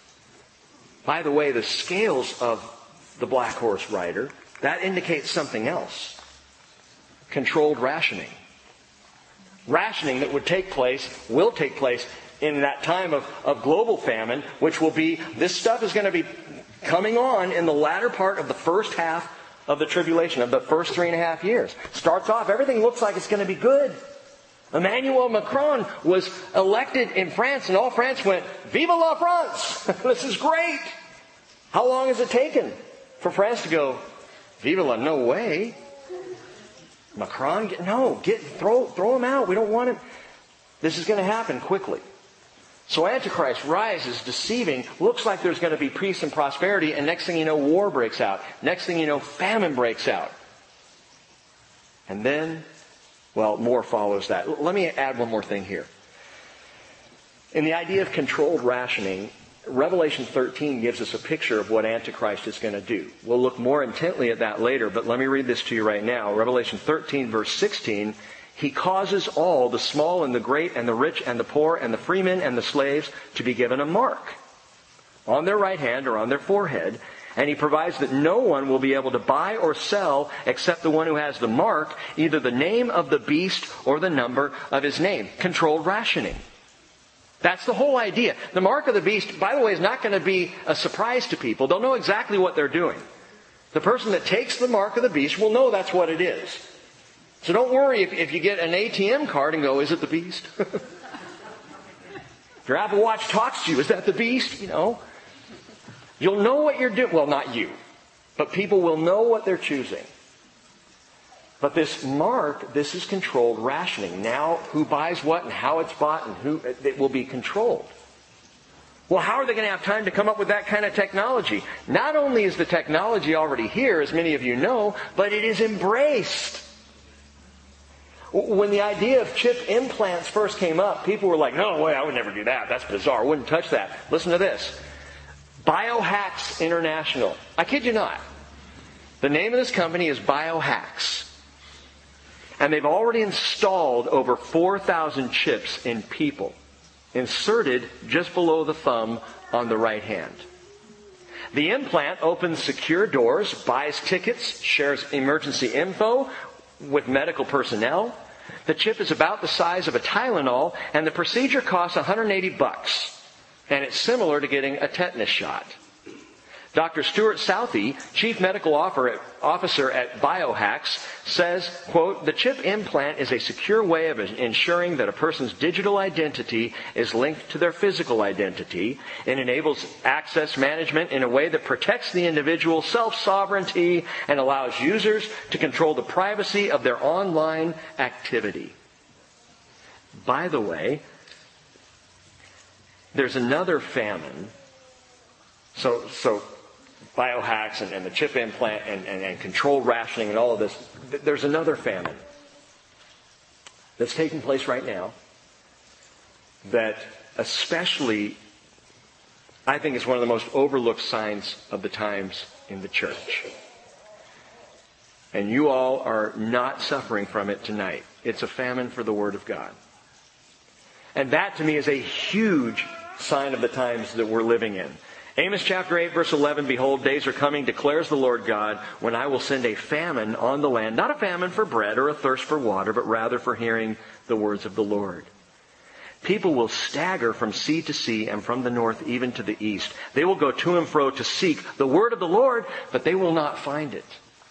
By the way, the scales of the black horse rider, that indicates something else. Controlled rationing. Rationing that would take place, will take place in that time of, of global famine, which will be, this stuff is going to be coming on in the latter part of the first half of the tribulation, of the first three and a half years. Starts off, everything looks like it's going to be good. Emmanuel Macron was elected in France, and all France went, Vive la France! This is great! How long has it taken for France to go, Vive la, no way. Macron, get, no, get throw throw him out. We don't want him. This is going to happen quickly. So Antichrist rises, deceiving. Looks like there's going to be peace and prosperity, and next thing you know, war breaks out. Next thing you know, famine breaks out. And then, well, more follows that. Let me add one more thing here. In the idea of controlled rationing, Revelation thirteen gives us a picture of what Antichrist is going to do. We'll look more intently at that later, but let me read this to you right now. Revelation thirteen, verse sixteen, He causes all, the small and the great and the rich and the poor and the freemen and the slaves, to be given a mark on their right hand or on their forehead. And He provides that no one will be able to buy or sell except the one who has the mark, either the name of the beast or the number of his name. Controlled rationing. That's the whole idea. The mark of the beast, by the way, is not going to be a surprise to people. They'll know exactly what they're doing. The person that takes the mark of the beast will know that's what it is. So don't worry if, if you get an A T M card and go, is it the beast? If your Apple Watch talks to you, is that the beast? You know, you'll know what you're doing. Well, not you, but people will know what they're choosing. But this mark, this is controlled rationing. Now, who buys what and how it's bought and who, it will be controlled. Well, how are they going to have time to come up with that kind of technology? Not only is the technology already here, as many of you know, but it is embraced. When the idea of chip implants first came up, people were like, no way, I would never do that. That's bizarre. I wouldn't touch that. Listen to this. Biohacks International. I kid you not. The name of this company is Biohacks. And they've already installed over four thousand chips in people, inserted just below the thumb on the right hand. The implant opens secure doors, buys tickets, shares emergency info with medical personnel. The chip is about the size of a Tylenol, and the procedure costs one hundred eighty bucks. And it's similar to getting a tetanus shot. Doctor Stuart Southey, Chief Medical Officer at Biohacks, says, quote, "The chip implant is a secure way of ensuring that a person's digital identity is linked to their physical identity. It enables access management in a way that protects the individual's self-sovereignty and allows users to control the privacy of their online activity." By the way, there's another famine. So, so, biohacks and, and the chip implant and, and, and controlled rationing and all of this. There's another famine that's taking place right now that especially, I think, is one of the most overlooked signs of the times in the church. And you all are not suffering from it tonight. It's a famine for the Word of God. And that to me is a huge sign of the times that we're living in. Amos chapter eight, verse eleven, "Behold, days are coming, declares the Lord God, when I will send a famine on the land, not a famine for bread or a thirst for water, but rather for hearing the words of the Lord. People will stagger from sea to sea and from the north even to the east. They will go to and fro to seek the word of the Lord, but they will not find it."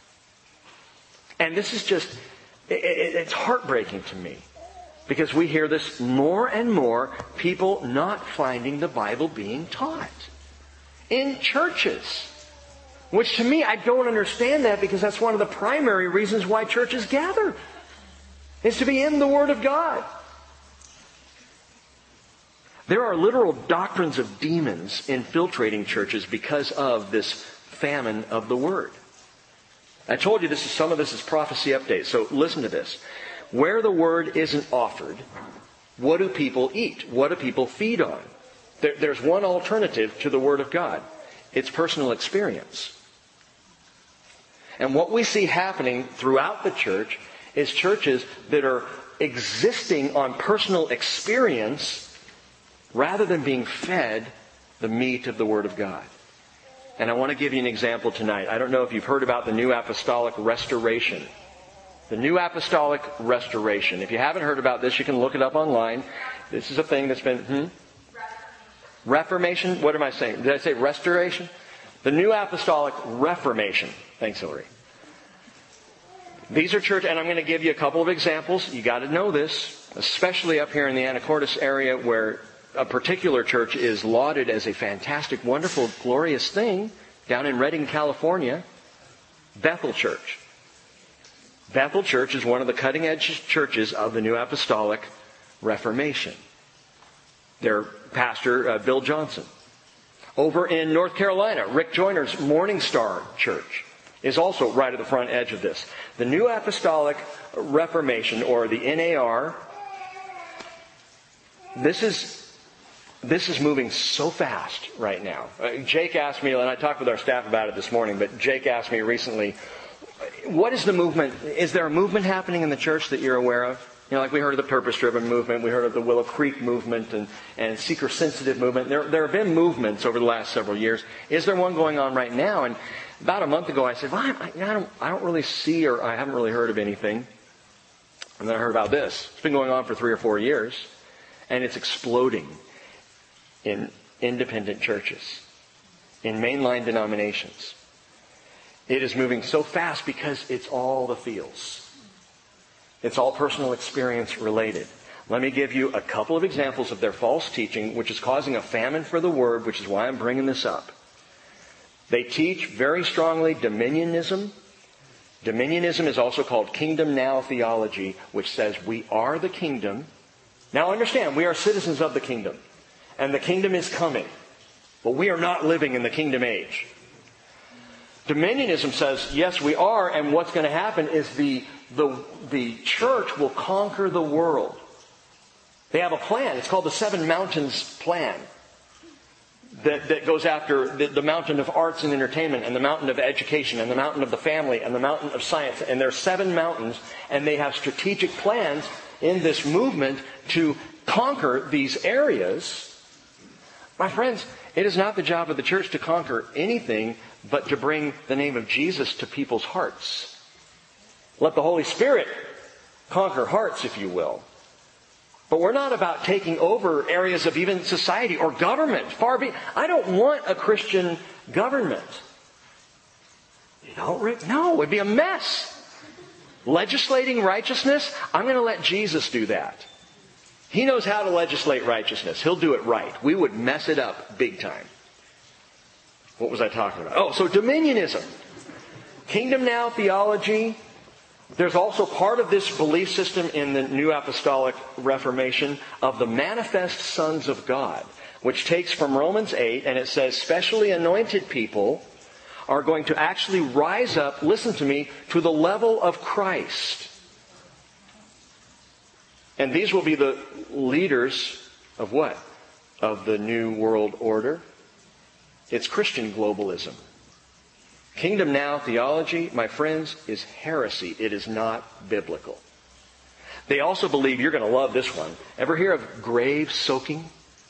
And this is just, it, it, it's heartbreaking to me. Because we hear this more and more, people not finding the Bible being taught in churches. Which to me, I don't understand that, because that's one of the primary reasons why churches gather. Is to be in the Word of God. There are literal doctrines of demons infiltrating churches because of this famine of the Word. I told you this is some of this is prophecy update, so listen to this. Where the Word isn't offered, what do people eat? What do people feed on? There, there's one alternative to the Word of God. It's personal experience. And what we see happening throughout the church is churches that are existing on personal experience rather than being fed the meat of the Word of God. And I want to give you an example tonight. I don't know if you've heard about the New Apostolic Restoration. The New Apostolic Restoration. If you haven't heard about this, you can look it up online. This is a thing that's been... Hmm? Reformation? What am I saying? Did I say restoration? The New Apostolic Reformation. Thanks, Hillary. These are church, and I'm going to give you a couple of examples. You got to know this, especially up here in the Anacortes area, where a particular church is lauded as a fantastic, wonderful, glorious thing. Down in Redding, California, Bethel Church. Bethel Church is one of the cutting-edge churches of the New Apostolic Reformation. Their pastor, uh, Bill Johnson. Over in North Carolina, Rick Joyner's Morning Star Church is also right at the front edge of this. The New Apostolic Reformation, or the N A R, this is this is moving so fast right now. Uh, Jake asked me, and I talked with our staff about it this morning, but Jake asked me recently, what is the movement? Is there a movement happening in the church that you're aware of? You know, like we heard of the purpose-driven movement, we heard of the Willow Creek movement and, and seeker-sensitive movement. There, there have been movements over the last several years. Is there one going on right now? And about a month ago, I said, well, I, I, don't, I don't really see, or I haven't really heard of anything. And then I heard about this. It's been going on for three or four years, and it's exploding in independent churches, in mainline denominations. It is moving so fast because it's all the feels. It's all personal experience related. Let me give you a couple of examples of their false teaching, which is causing a famine for the Word, which is why I'm bringing this up. They teach very strongly dominionism. Dominionism is also called kingdom now theology, which says we are the kingdom. Now understand, we are citizens of the kingdom. And the kingdom is coming. But we are not living in the kingdom age. Dominionism says, yes, we are, and what's going to happen is the, the, the church will conquer the world. They have a plan. It's called the Seven Mountains Plan. that, that goes after the, the mountain of arts and entertainment, and the mountain of education, and the mountain of the family, and the mountain of science. And there are seven mountains, and they have strategic plans in this movement to conquer these areas. My friends, it is not the job of the church to conquer anything, but to bring the name of Jesus to people's hearts. Let the Holy Spirit conquer hearts, if you will. But we're not about taking over areas of even society or government. Far be. I don't want a Christian government. You don't, Rick? No, it'd be a mess. Legislating righteousness, I'm going to let Jesus do that. He knows how to legislate righteousness. He'll do it right. We would mess it up big time. What was I talking about? Oh, so dominionism. Kingdom now theology. There's also part of this belief system in the New Apostolic Reformation of the manifest sons of God, which takes from Romans eight, and it says, specially anointed people are going to actually rise up, listen to me, to the level of Christ. And these will be the leaders of what? Of the New World Order. It's Christian globalism. Kingdom now theology, my friends, is heresy. It is not biblical. They also believe, you're going to love this one. Ever hear of grave soaking?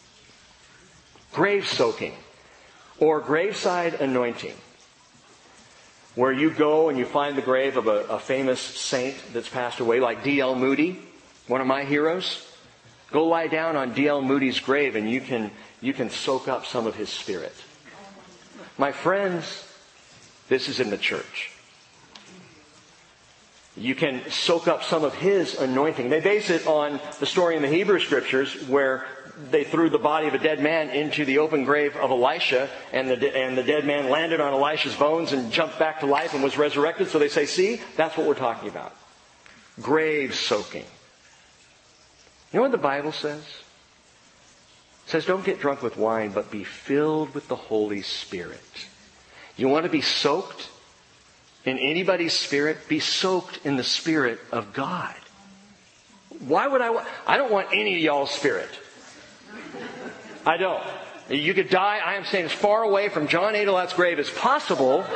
Grave soaking. Or graveside anointing. Where you go and you find the grave of a, a famous saint that's passed away, like D L Moody, one of my heroes. Go lie down on D L Moody's grave and you can, you can soak up some of his spirit. My friends, this is in the church. You can soak up some of his anointing. They base it on the story in the Hebrew Scriptures where they threw the body of a dead man into the open grave of Elisha, and the, and the dead man landed on Elisha's bones and jumped back to life and was resurrected. So they say, see, that's what we're talking about. Grave soaking. You know what the Bible says? It says, don't get drunk with wine, but be filled with the Holy Spirit. You want to be soaked in anybody's spirit? Be soaked in the Spirit of God. Why would I want... I don't want any of y'all's spirit. I don't. You could die, I am saying, as far away from John Adelat's grave as possible.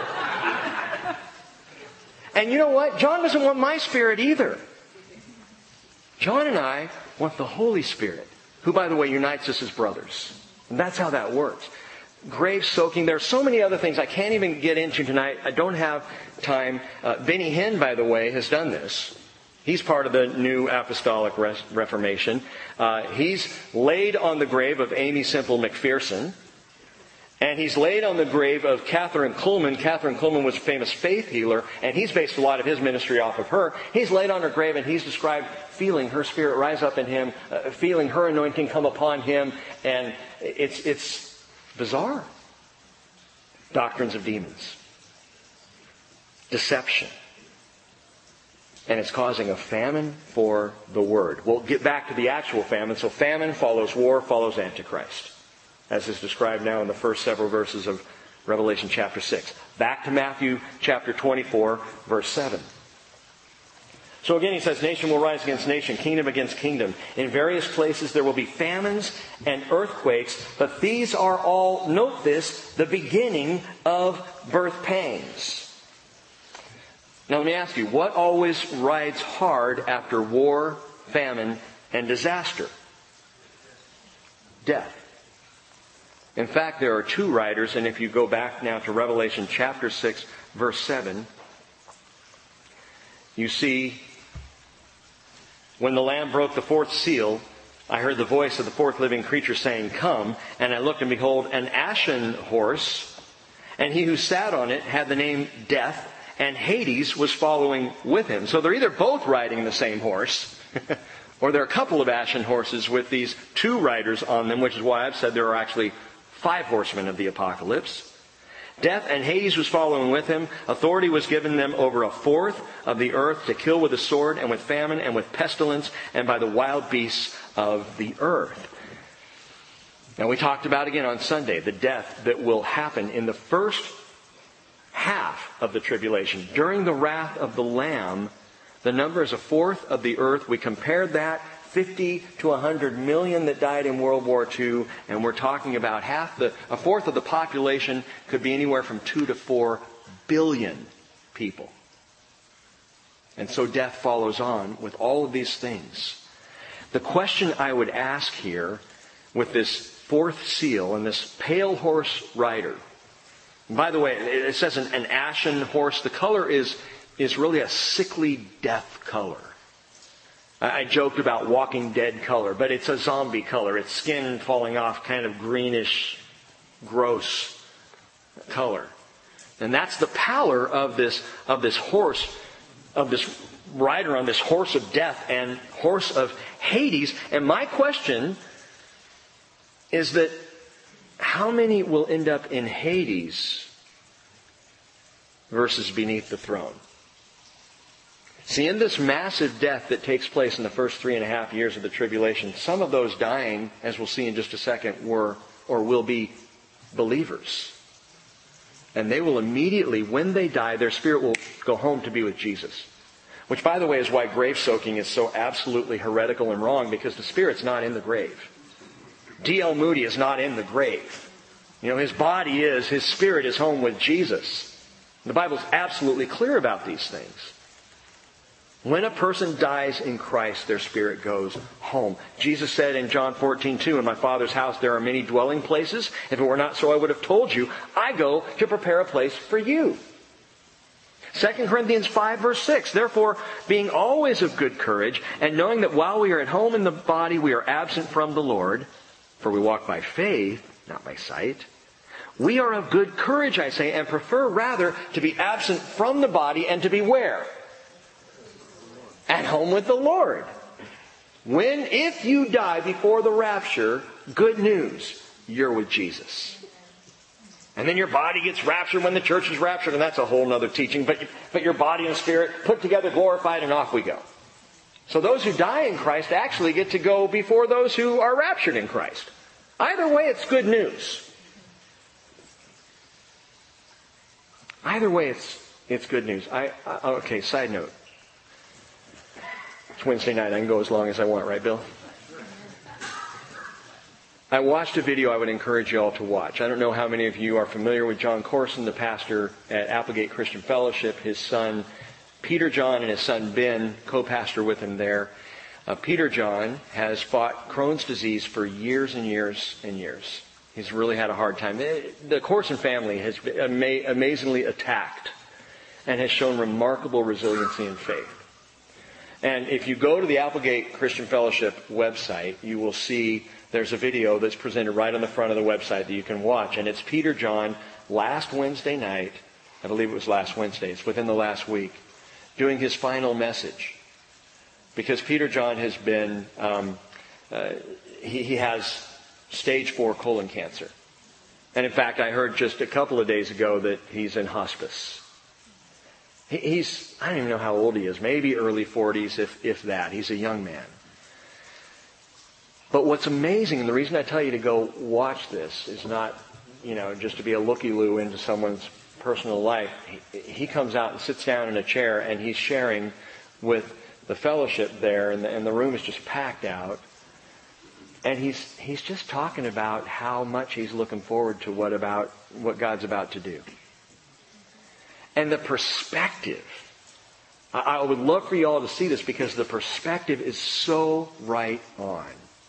And you know what? John doesn't want my spirit either. John and I want the Holy Spirit, who, by the way, unites us as brothers. And that's how that works. Grave soaking. There are so many other things I can't even get into tonight. I don't have time. Uh, Benny Hinn, by the way, has done this. He's part of the New Apostolic Reformation. Uh, he's laid on the grave of Amy Semple McPherson. And he's laid on the grave of Catherine Kuhlman. Catherine Kuhlman was a famous faith healer, and he's based a lot of his ministry off of her. He's laid on her grave, and he's described feeling her spirit rise up in him, uh, feeling her anointing come upon him, and it's it's bizarre. Doctrines of demons. Deception. And it's causing a famine for the Word. We'll get back to the actual famine. So famine follows war, follows Antichrist, as is described now in the first several verses of Revelation chapter six. Back to Matthew chapter twenty-four, verse seven. So again he says, nation will rise against nation, kingdom against kingdom. In various places there will be famines and earthquakes, but these are all, note this, the beginning of birth pains. Now let me ask you, what always rides hard after war, famine, and disaster? Death. In fact, there are two riders, and if you go back now to Revelation chapter six, verse seven, you see, when the Lamb broke the fourth seal, I heard the voice of the fourth living creature saying, come, and I looked and behold, an ashen horse, and he who sat on it had the name Death, and Hades was following with him. So they're either both riding the same horse, or there are a couple of ashen horses with these two riders on them, which is why I've said there are actually five horsemen of the apocalypse. Death and Hades was following with him. Authority was given them over a fourth of the earth to kill with the sword and with famine and with pestilence and by the wild beasts of the earth. Now we talked about again on Sunday the death that will happen in the first half of the tribulation. During the wrath of the Lamb, the number is a fourth of the earth. We compared that fifty to one hundred million that died in World War Two, and we're talking about half the, a fourth of the population could be anywhere from two to four billion people. And so death follows on with all of these things. The question I would ask here with this fourth seal and this pale horse rider. By the way, it says an, an ashen horse. The color is, is really a sickly death color. I, I joked about Walking Dead color, but it's a zombie color. It's skin falling off, kind of greenish, gross color. And that's the pallor of this, of this horse, of this rider on this horse of death and horse of Hades. And my question is that how many will end up in Hades versus beneath the throne? See, in this massive death that takes place in the first three and a half years of the tribulation, some of those dying, as we'll see in just a second, were or will be believers. And they will immediately, when they die, their spirit will go home to be with Jesus. Which, by the way, is why grave soaking is so absolutely heretical and wrong, because the spirit's not in the grave. D L Moody is not in the grave. You know, his body is, his spirit is home with Jesus. The Bible's absolutely clear about these things. When a person dies in Christ, their spirit goes home. Jesus said in John fourteen two, "In my Father's house there are many dwelling places. If it were not so, I would have told you. I go to prepare a place for you." Second Corinthians five verse six, "Therefore, being always of good courage, and knowing that while we are at home in the body, we are absent from the Lord, for we walk by faith, not by sight. We are of good courage, I say, and prefer rather to be absent from the body and to be where? At home with the Lord." When, if you die before the rapture, good news, you're with Jesus. And then your body gets raptured when the church is raptured, and that's a whole other teaching. But, but your body and spirit put together, glorified, and off we go. So those who die in Christ actually get to go before those who are raptured in Christ. Either way, it's good news. Either way, it's it's good news. I, I okay, side note. It's Wednesday night. I can go as long as I want, right, Bill? I watched a video I would encourage you all to watch. I don't know how many of you are familiar with John Corson, the pastor at Applegate Christian Fellowship. His son, Peter John, and his son, Ben, co-pastor with him there. Uh, Peter John has fought Crohn's disease for years and years and years. He's really had a hard time. The Corson family has been ama- amazingly attacked and has shown remarkable resiliency and faith. And if you go to the Applegate Christian Fellowship website, you will see there's a video that's presented right on the front of the website that you can watch. And it's Peter John last Wednesday night, I believe it was last Wednesday, it's within the last week, doing his final message. Because Peter John has been, um, uh, he, he has stage four colon cancer. And in fact, I heard just a couple of days ago that he's in hospice. He, he's, I don't even know how old he is, maybe early forties, if, if that. He's a young man. But what's amazing, and the reason I tell you to go watch this is not, you know, just to be a looky-loo into someone's personal life. He, he comes out and sits down in a chair and he's sharing with the fellowship there, and the, and the room is just packed out. And he's he's just talking about how much he's looking forward to what about what God's about to do. And the perspective, I, I would love for you all to see this, because the perspective is so right on.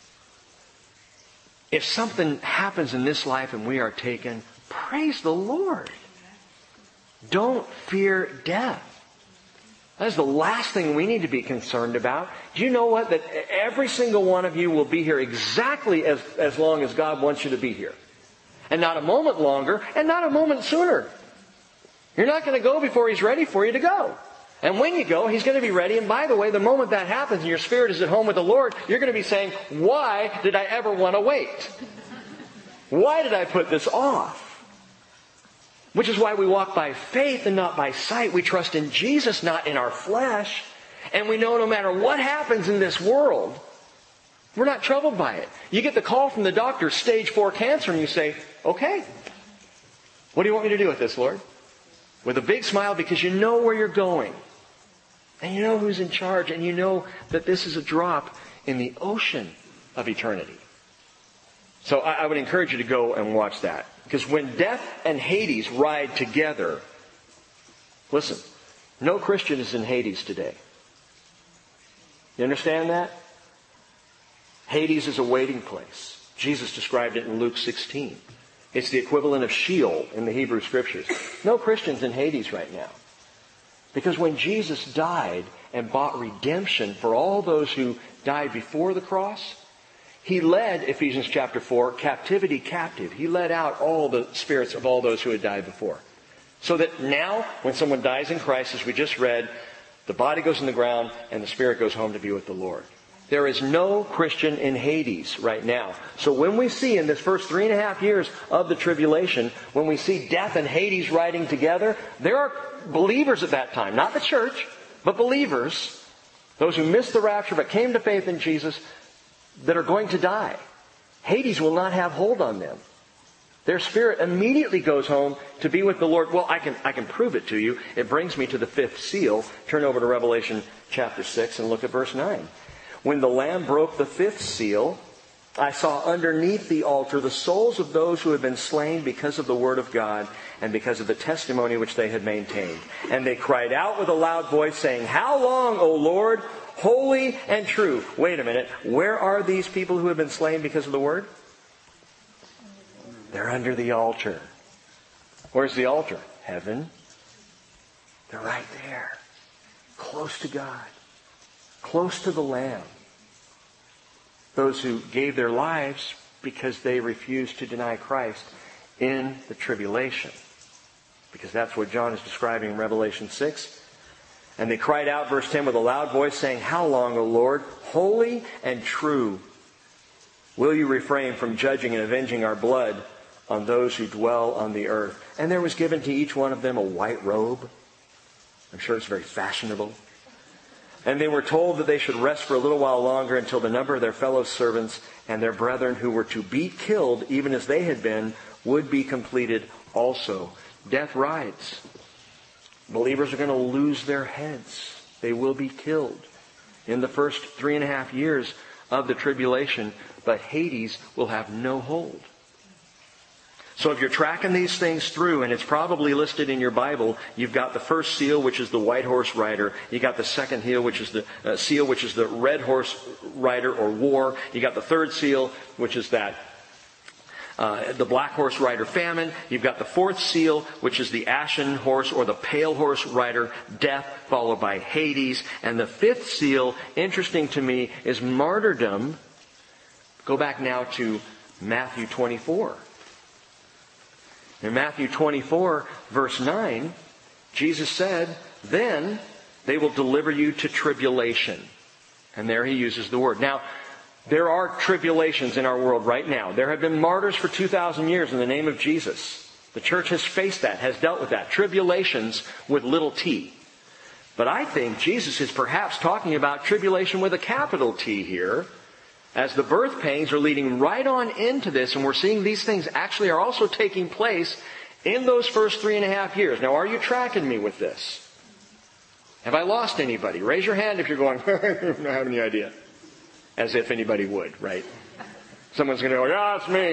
If something happens in this life and we are taken, praise the Lord. Don't fear death. That is the last thing we need to be concerned about. Do you know what? That every single one of you will be here exactly as, as long as God wants you to be here. And not a moment longer, and not a moment sooner. You're not going to go before He's ready for you to go. And when you go, He's going to be ready. And by the way, the moment that happens and your spirit is at home with the Lord, you're going to be saying, why did I ever want to wait? Why did I put this off? Which is why we walk by faith and not by sight. We trust in Jesus, not in our flesh. And we know no matter what happens in this world, we're not troubled by it. You get the call from the doctor, stage four cancer, and you say, okay, what do you want me to do with this, Lord? With a big smile, because you know where you're going. And you know who's in charge, and you know that this is a drop in the ocean of eternity. So I, I would encourage you to go and watch that. Because when death and Hades ride together, listen, no Christian is in Hades today. You understand that? Hades is a waiting place. Jesus described it in Luke sixteen. It's the equivalent of Sheol in the Hebrew Scriptures. No Christians in Hades right now. Because when Jesus died and bought redemption for all those who died before the cross, He led, Ephesians chapter four, captivity captive. He led out all the spirits of all those who had died before. So that now, when someone dies in Christ, as we just read, the body goes in the ground and the spirit goes home to be with the Lord. There is no Christian in Hades right now. So when we see in this first three and a half years of the tribulation, when we see death and Hades riding together, there are believers at that time, not the church, but believers, those who missed the rapture but came to faith in Jesus, that are going to die. Hades will not have hold on them. Their spirit immediately goes home to be with the Lord. Well, I can, I can prove it to you. It brings me to the fifth seal. Turn over to Revelation chapter six and look at verse nine. When the Lamb broke the fifth seal, I saw underneath the altar the souls of those who had been slain because of the word of God and because of the testimony which they had maintained. And they cried out with a loud voice, saying, "How long, O Lord, holy and true?" Wait a minute. Where are these people who have been slain because of the word? They're under the altar. Where's the altar? Heaven. They're right there. Close to God. Close to the Lamb. Those who gave their lives because they refused to deny Christ in the tribulation. Because that's what John is describing in Revelation six. And they cried out, verse ten, with a loud voice, saying, "How long, O Lord, holy and true, will you refrain from judging and avenging our blood on those who dwell on the earth?" And there was given to each one of them a white robe. I'm sure it's very fashionable. And they were told that they should rest for a little while longer until the number of their fellow servants and their brethren who were to be killed, even as they had been, would be completed also. Death rides. Believers are going to lose their heads. They will be killed in the first three and a half years of the tribulation, but Hades will have no hold. So if you're tracking these things through, and it's probably listed in your Bible, you've got the first seal, which is the white horse rider. You got the second seal, which is the uh, seal, which is the red horse rider or war. You got the third seal, which is that uh, the black horse rider, famine. You've got the fourth seal, which is the ashen horse or the pale horse rider, death, followed by Hades. And the fifth seal, interesting to me, is martyrdom. Go back now to Matthew twenty-four. In Matthew twenty-four, verse nine, Jesus said, "Then they will deliver you to tribulation." And there he uses the word. Now, there are tribulations in our world right now. There have been martyrs for two thousand years in the name of Jesus. The church has faced that, has dealt with that. Tribulations with little t. But I think Jesus is perhaps talking about tribulation with a capital T here, as the birth pains are leading right on into this, and we're seeing these things actually are also taking place in those first three and a half years. Now, are you tracking me with this? Have I lost anybody? Raise your hand if you're going, I don't have any idea. As if anybody would, right? Someone's going to go, yeah, it's me.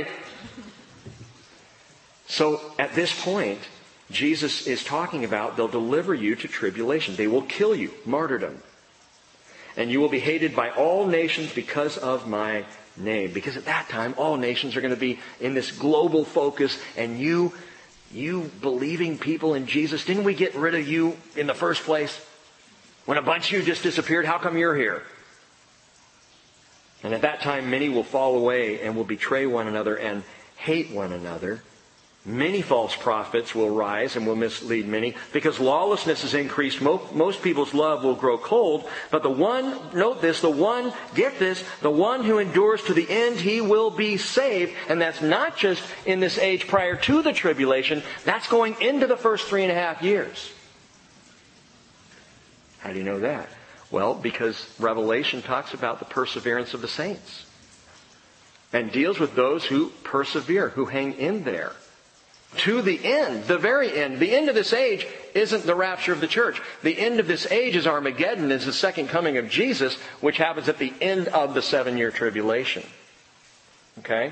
So, at this point, Jesus is talking about they'll deliver you to tribulation. They will kill you, martyrdom. And you will be hated by all nations because of my name. Because at that time, all nations are going to be in this global focus. And you, you believing people in Jesus, didn't we get rid of you in the first place? When a bunch of you just disappeared, how come you're here? And at that time, many will fall away and will betray one another and hate one another. Many false prophets will rise and will mislead many. Because lawlessness is increased, most people's love will grow cold. But the one, note this, the one, get this, the one who endures to the end, he will be saved. And that's not just in this age prior to the tribulation. That's going into the first three and a half years. How do you know that? Well, because Revelation talks about the perseverance of the saints. And deals with those who persevere, who hang in there. to the end, the very end. The end of this age isn't the rapture of the church. The end of this age is Armageddon, is the second coming of Jesus, which happens at the end of the seven-year tribulation. Okay?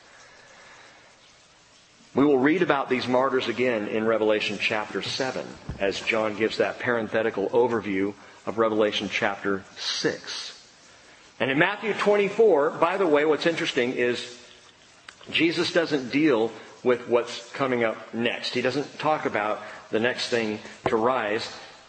We will read about these martyrs again in Revelation chapter seven, as John gives that parenthetical overview of Revelation chapter six. And in Matthew twenty-four, by the way, what's interesting is Jesus doesn't deal with what's coming up next. He doesn't talk about the next thing to rise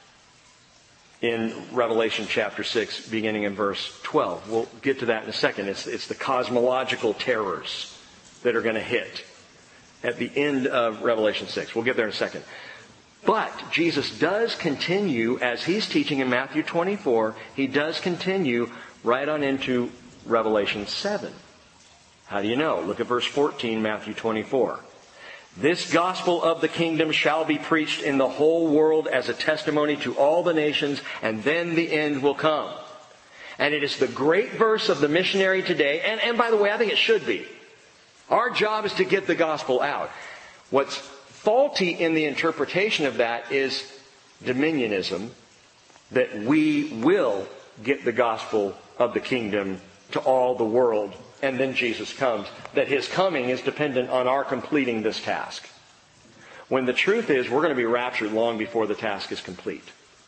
in Revelation chapter six, beginning in verse twelve. We'll get to that in a second. It's, it's the cosmological terrors that are going to hit at the end of Revelation six. We'll get there in a second. But Jesus does continue, as he's teaching in Matthew twenty-four, he does continue right on into Revelation seven. How do you know? Look at verse fourteen, Matthew twenty-four. This gospel of the kingdom shall be preached in the whole world as a testimony to all the nations, and then the end will come. And it is the great verse of the missionary today, and, and by the way, I think it should be. Our job is to get the gospel out. What's faulty in the interpretation of that is dominionism, that we will get the gospel of the kingdom to all the world, and then Jesus comes. That his coming is dependent on our completing this task. When the truth is, we're going to be raptured long before the task is complete.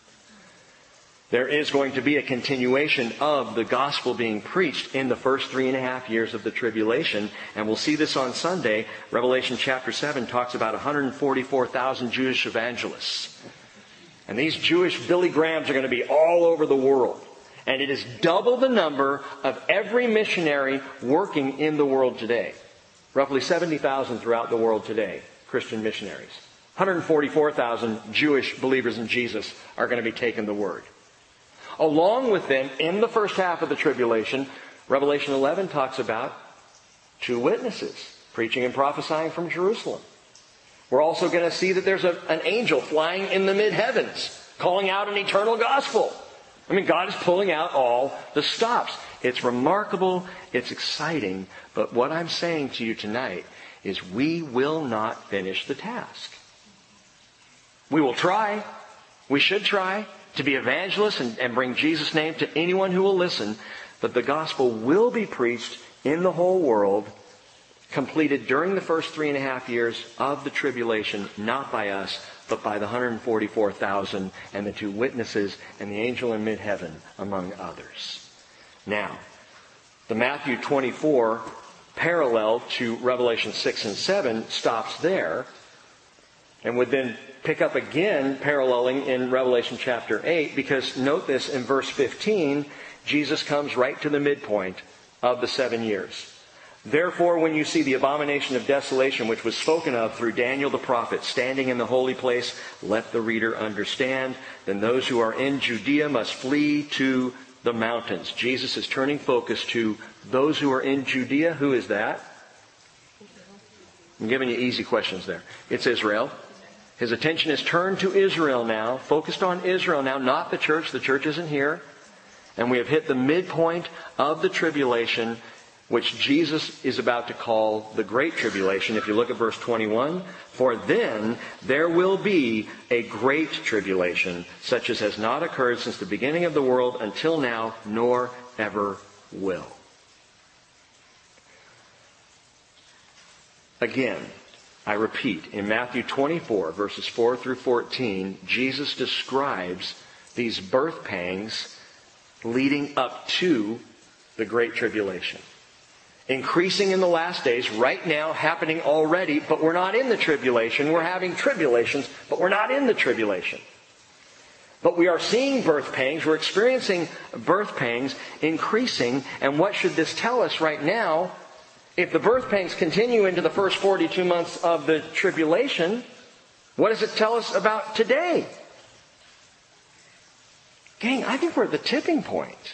There is going to be a continuation of the gospel being preached in the first three and a half years of the tribulation. And we'll see this on Sunday. Revelation chapter seven talks about one hundred forty-four thousand Jewish evangelists. And these Jewish Billy Grahams are going to be all over the world. And it is double the number of every missionary working in the world today. Roughly seventy thousand throughout the world today, Christian missionaries. one hundred forty-four thousand Jewish believers in Jesus are going to be taking the word. Along with them, in the first half of the tribulation, Revelation eleven talks about two witnesses preaching and prophesying from Jerusalem. We're also going to see that there's a, an angel flying in the mid-heavens, calling out an eternal gospel. I mean, God is pulling out all the stops. It's remarkable. It's exciting. But what I'm saying to you tonight is we will not finish the task. We will try. We should try to be evangelists and, and bring Jesus' name to anyone who will listen. But the gospel will be preached in the whole world, completed during the first three and a half years of the tribulation, not by us, but by the one hundred forty-four thousand and the two witnesses and the angel in mid-heaven, among others. Now, the Matthew twenty-four parallel to Revelation six and seven stops there, and would then pick up again paralleling in Revelation chapter eight, because note this, in verse fifteen, Jesus comes right to the midpoint of the seven years. Therefore, when you see the abomination of desolation, which was spoken of through Daniel the prophet, standing in the holy place, let the reader understand. Then those who are in Judea must flee to the mountains. Jesus is turning focus to those who are in Judea. Who is that? I'm giving you easy questions there. It's Israel. His attention is turned to Israel now, focused on Israel now, not the church. The church isn't here. And we have hit the midpoint of the tribulation, which Jesus is about to call the Great Tribulation. If you look at verse twenty-one, for then there will be a great tribulation, such as has not occurred since the beginning of the world until now, nor ever will. Again, I repeat, in Matthew twenty-four, verses four through fourteen, Jesus describes these birth pangs leading up to the Great Tribulation. Increasing in the last days, right now, happening already, but we're not in the tribulation. We're having tribulations, but we're not in the tribulation. But we are seeing birth pangs. We're experiencing birth pangs increasing. And what should this tell us right now? If the birth pangs continue into the first forty-two months of the tribulation, what does it tell us about today? Gang, I think we're at the tipping point.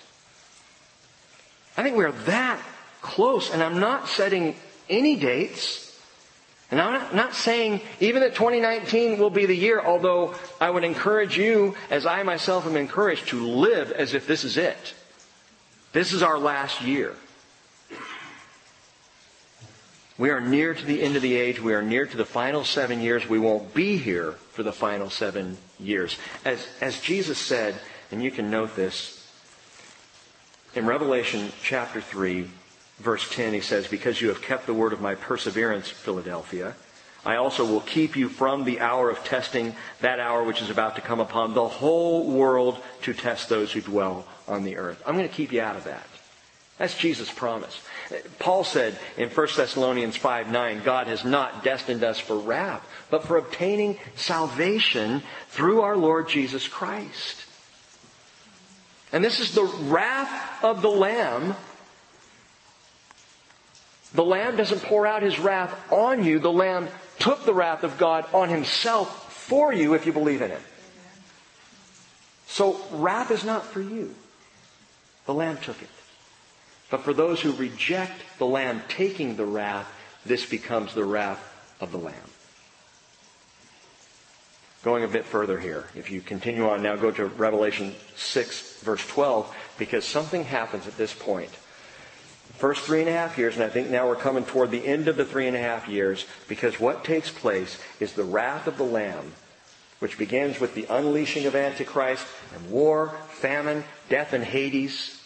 I think we're that close, and I'm not setting any dates, and I'm not, not saying even that twenty nineteen will be the year, although I would encourage you, as I myself am encouraged, to live as if this is it. This is our last year. We are near to the end of the age. We are near to the final seven years. We won't be here for the final seven years. As, as Jesus said, and you can note this, in Revelation chapter three, verse ten, he says, because you have kept the word of my perseverance, Philadelphia, I also will keep you from the hour of testing, that hour which is about to come upon the whole world to test those who dwell on the earth. I'm going to keep you out of that. That's Jesus' promise. Paul said in First Thessalonians five nine, God has not destined us for wrath, but for obtaining salvation through our Lord Jesus Christ. And this is the wrath of the Lamb. The Lamb doesn't pour out His wrath on you. The Lamb took the wrath of God on Himself for you if you believe in it. So wrath is not for you. The Lamb took it. But for those who reject the Lamb taking the wrath, this becomes the wrath of the Lamb. Going a bit further here, if you continue on now, go to Revelation six, verse twelve, because something happens at this point. First three and a half years, and I think now we're coming toward the end of the three and a half years, because what takes place is the wrath of the Lamb, which begins with the unleashing of Antichrist and war, famine, death, and Hades.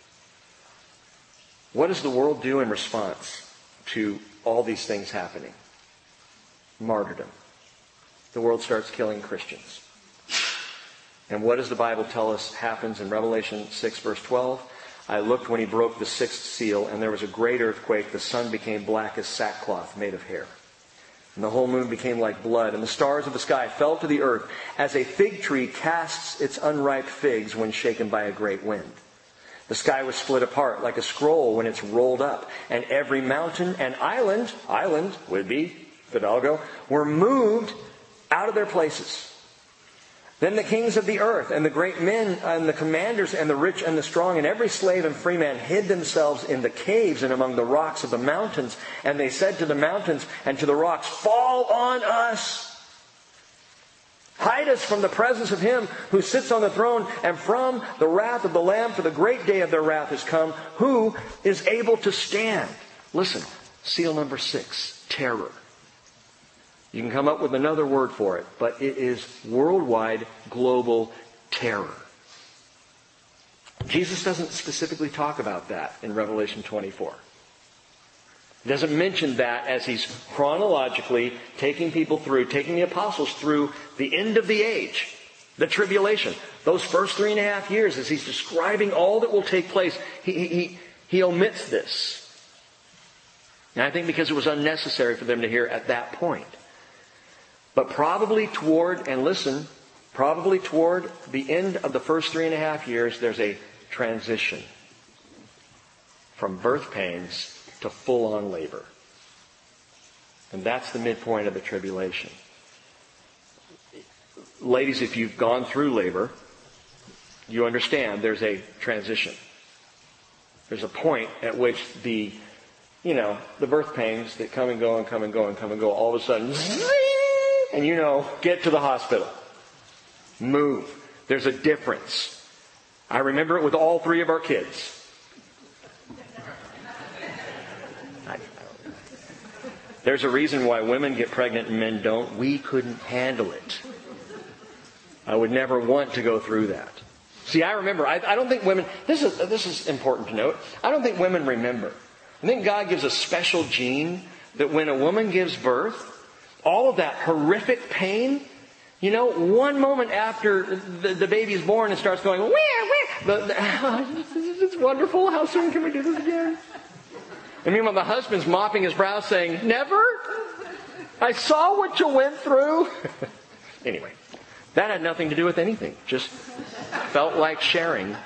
What does the world do in response to all these things happening? Martyrdom. The world starts killing Christians. And what does the Bible tell us happens in Revelation six, verse twelve? I looked when He broke the sixth seal, and there was a great earthquake. The sun became black as sackcloth made of hair. And the whole moon became like blood, and the stars of the sky fell to the earth, as a fig tree casts its unripe figs when shaken by a great wind. The sky was split apart like a scroll when it's rolled up, and every mountain and island, island would be Fidalgo, were moved out of their places. Then the kings of the earth and the great men and the commanders and the rich and the strong and every slave and free man hid themselves in the caves and among the rocks of the mountains. And they said to the mountains and to the rocks, fall on us. Hide us from the presence of Him who sits on the throne and from the wrath of the Lamb, for the great day of their wrath is come. Who is able to stand? Listen, seal number six, terror. You can come up with another word for it, but it is worldwide, global terror. Jesus doesn't specifically talk about that in Revelation twenty-four. He doesn't mention that as He's chronologically taking people through, taking the apostles through the end of the age, the tribulation. Those first three and a half years, as He's describing all that will take place, He, he, he omits this. And I think because it was unnecessary for them to hear at that point. But probably toward, and listen, probably toward the end of the first three and a half years, there's a transition from birth pains to full-on labor. And that's the midpoint of the tribulation. Ladies, if you've gone through labor, you understand there's a transition. There's a point at which the, you know, the birth pains that come and go and come and go and come and go, all of a sudden, and you know, get to the hospital. Move. There's a difference. I remember it with all three of our kids. There's a reason why women get pregnant and men don't. We couldn't handle it. I would never want to go through that. See, I remember, I, I don't think women, this is, this is important to note, I don't think women remember. I think God gives a special gene that when a woman gives birth, all of that horrific pain, you know, one moment after the, the baby's born, it starts going, where, where? The, the, it's wonderful. How soon can we do this again? And meanwhile, the husband's mopping his brow saying, never? I saw what you went through. Anyway, that had nothing to do with anything. Just felt like sharing.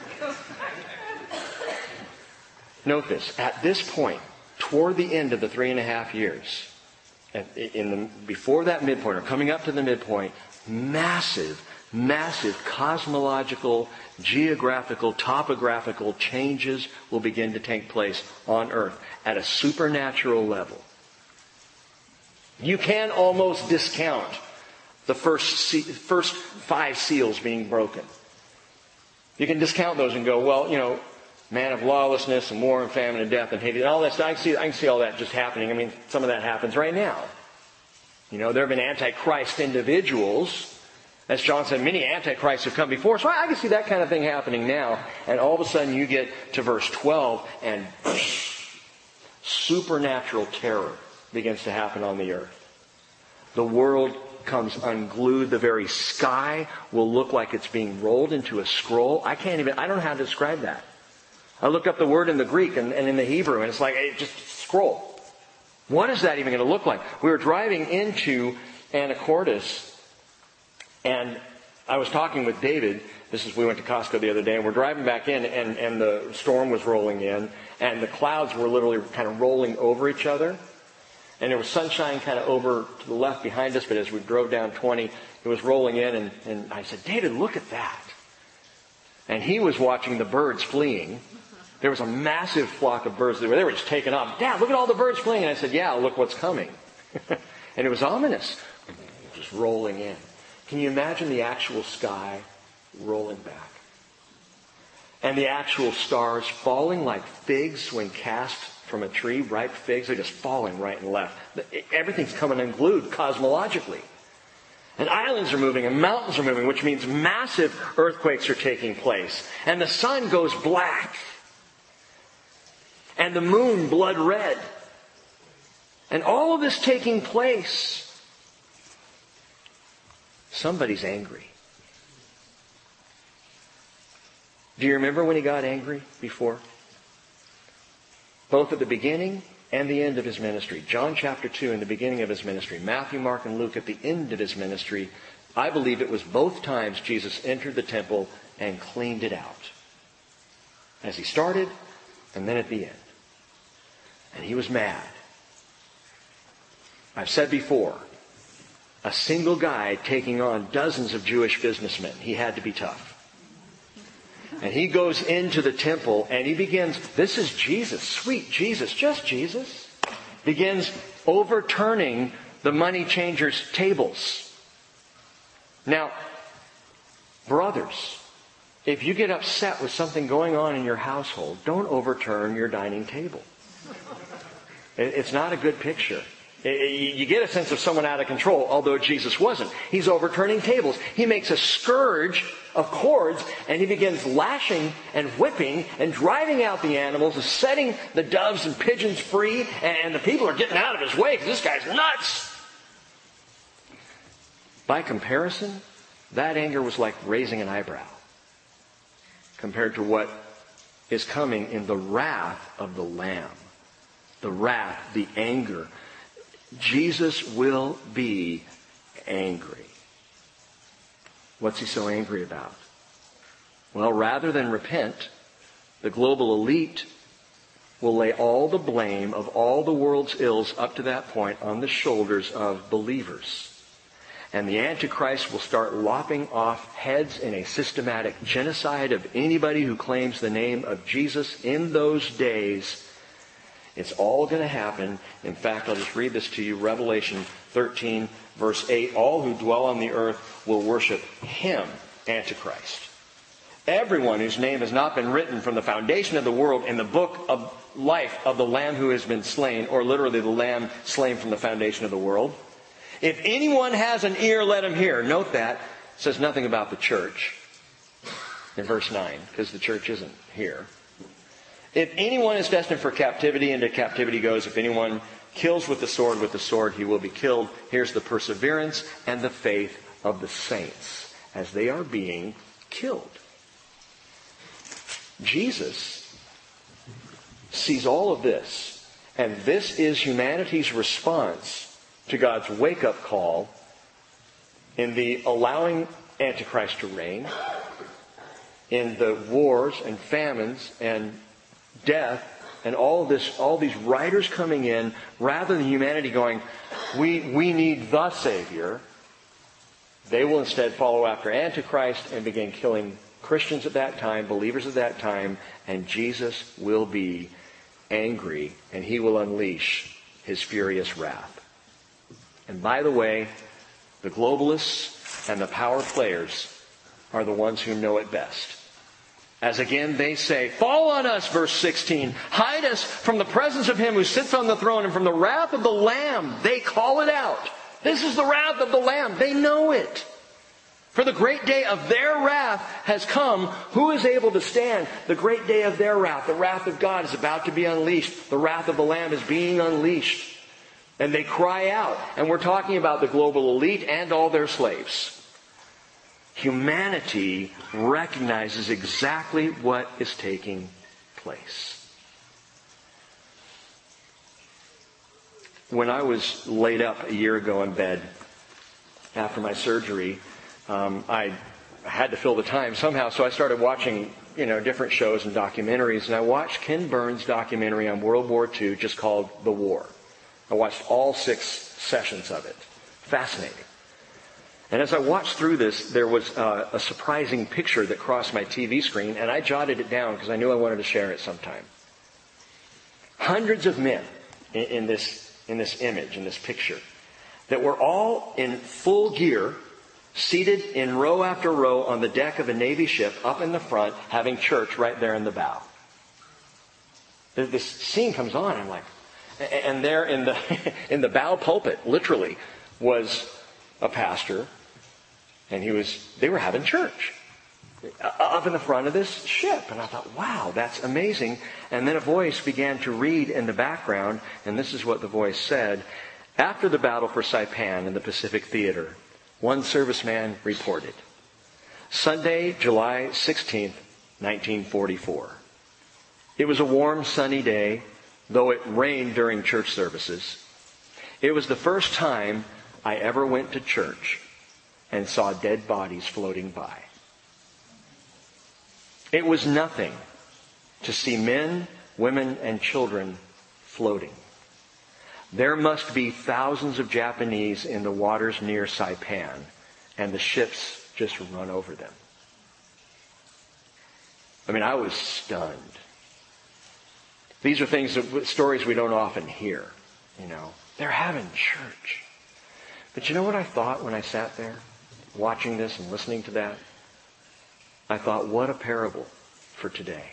Note this. At this point, toward the end of the three and a half years, in the, before that midpoint, or coming up to the midpoint, massive, massive cosmological, geographical, topographical changes will begin to take place on Earth at a supernatural level. You can almost discount the first first five seals being broken. You can discount those and go, well, you know, Man of lawlessness and war and famine and death and hate. And all that stuff. I can see, I can see all that just happening. I mean, some of that happens right now. You know, there have been antichrist individuals. As John said, many antichrists have come before. So I, I can see that kind of thing happening now. And all of a sudden you get to verse twelve and supernatural terror begins to happen on the earth. The world comes unglued. The very sky will look like it's being rolled into a scroll. I can't even, I don't know how to describe that. I looked up the word in the Greek and, and in the Hebrew, and it's like, hey, just scroll. What is that even going to look like? We were driving into Anacortes, and I was talking with David. This is, we went to Costco the other day, and we're driving back in, and, and the storm was rolling in, and the clouds were literally kind of rolling over each other. And there was sunshine kind of over to the left behind us, but as we drove down twenty, it was rolling in, and, and I said, David, look at that. And he was watching the birds fleeing. There was a massive flock of birds. They were, they were just taking off. Dad, look at all the birds fleeing. And I said, yeah, look what's coming. And it was ominous. Just rolling in. Can you imagine the actual sky rolling back? And the actual stars falling like figs when cast from a tree, ripe figs. They're just falling right and left. Everything's coming unglued cosmologically. And islands are moving and mountains are moving, which means massive earthquakes are taking place. And the sun goes black. And the moon blood red. And all of this taking place. Somebody's angry. Do you remember when he got angry before? Both at the beginning and the end of his ministry. John chapter two in the beginning of his ministry. Matthew, Mark, and Luke at the end of his ministry. I believe it was both times Jesus entered the temple and cleaned it out. As he started and then at the end. And he was mad. I've said before, a single guy taking on dozens of Jewish businessmen. He had to be tough. And he goes into the temple and he begins, this is Jesus, sweet Jesus, just Jesus, begins overturning the money changers' tables. Now, brothers, if you get upset with something going on in your household, don't overturn your dining table. It's not a good picture. You get a sense of someone out of control, although Jesus wasn't. He's overturning tables. He makes a scourge of cords, and he begins lashing and whipping and driving out the animals and setting the doves and pigeons free, and the people are getting out of his way because this guy's nuts. By comparison, that anger was like raising an eyebrow compared to what is coming in the wrath of the Lamb. The wrath, the anger. Jesus will be angry. What's he so angry about? Well, rather than repent, the global elite will lay all the blame of all the world's ills up to that point on the shoulders of believers. And the Antichrist will start lopping off heads in a systematic genocide of anybody who claims the name of Jesus in those days. It's all going to happen. In fact, I'll just read this to you. Revelation thirteen, verse eight. All who dwell on the earth will worship him, Antichrist. Everyone whose name has not been written from the foundation of the world in the book of life of the Lamb who has been slain, or literally the Lamb slain from the foundation of the world. If anyone has an ear, let him hear. Note that. It says nothing about the church in verse nine, because the church isn't here. If anyone is destined for captivity, into captivity goes. If anyone kills with the sword, with the sword he will be killed. Here's the perseverance and the faith of the saints as they are being killed. Jesus sees all of this, and this is humanity's response to God's wake-up call in the allowing Antichrist to reign, in the wars and famines and death and all this, all these writers coming in, rather than humanity going, we, we need the Savior, they will instead follow after Antichrist and begin killing Christians at that time, believers at that time, and Jesus will be angry and he will unleash his furious wrath. And by the way, the globalists and the power players are the ones who know it best. As again they say, fall on us, verse sixteen. Hide us from the presence of him who sits on the throne and from the wrath of the Lamb. They call it out. This is the wrath of the Lamb. They know it. For the great day of their wrath has come. Who is able to stand? The great day of their wrath. The wrath of God is about to be unleashed. The wrath of the Lamb is being unleashed. And they cry out. And we're talking about the global elite and all their slaves. Humanity recognizes exactly what is taking place. When I was laid up a year ago in bed after my surgery, um, I had to fill the time somehow, so I started watching, you know, different shows and documentaries, and I watched Ken Burns' documentary on World War Two just called The War. I watched all six sessions of it. Fascinating. And as I watched through this, there was uh, a surprising picture that crossed my T V screen, and I jotted it down because I knew I wanted to share it sometime. Hundreds of men in, in this in this image, in this picture, that were all in full gear, seated in row after row on the deck of a Navy ship up in the front, having church right there in the bow. This scene comes on, and I'm like, and there in the in the bow pulpit, literally, was a pastor. And he was, they were having church up in the front of this ship. And I thought, wow, that's amazing. And then a voice began to read in the background. And this is what the voice said. After the battle for Saipan in the Pacific Theater, one serviceman reported, Sunday, July sixteenth, nineteen forty-four. It was a warm, sunny day, though it rained during church services. It was the first time I ever went to church and saw dead bodies floating by. It was nothing to see men, women, and children floating. There must be thousands of Japanese in the waters near Saipan, and the ships just run over them. I mean, I was stunned. These are things, stories we don't often hear, you know. They're having church. But you know what I thought when I sat there, watching this and listening to that? I thought, what a parable for today.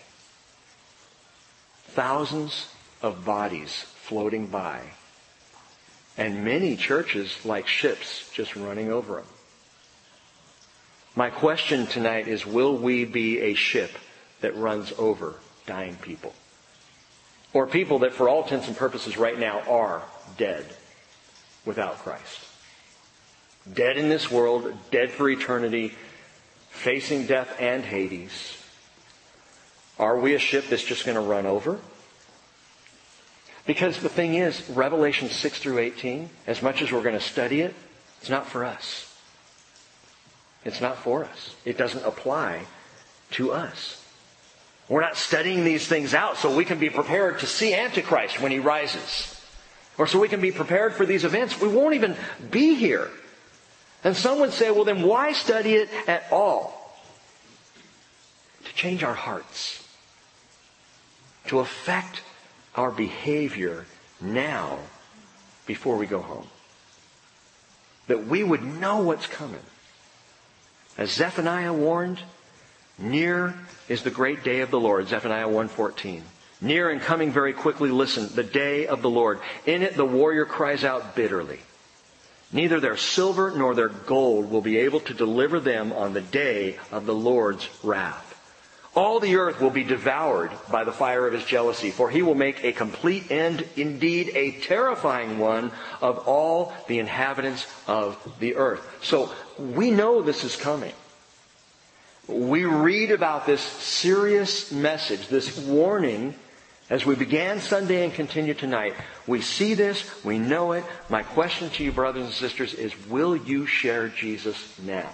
Thousands of bodies floating by, and many churches like ships just running over them. My question tonight is, will we be a ship that runs over dying people? Or people that for all intents and purposes right now are dead without Christ? Dead in this world, dead for eternity, facing death and Hades. Are we a ship that's just going to run over? Because the thing is, Revelation six through eighteen, as much as we're going to study it, it's not for us. It's not for us. It doesn't apply to us. We're not studying these things out so we can be prepared to see Antichrist when he rises. Or so we can be prepared for these events. We won't even be here. And some would say, well, then why study it at all? To change our hearts. To affect our behavior now before we go home. That we would know what's coming. As Zephaniah warned, near is the great day of the Lord, Zephaniah one fourteen. Near and coming very quickly, listen, the day of the Lord. In it the warrior cries out bitterly. Neither their silver nor their gold will be able to deliver them on the day of the Lord's wrath. All the earth will be devoured by the fire of his jealousy, for he will make a complete end, indeed a terrifying one, of all the inhabitants of the earth. So we know this is coming. We read about this serious message, this warning, as we began Sunday and continue tonight. We see this, we know it. My question to you, brothers and sisters, is will you share Jesus now?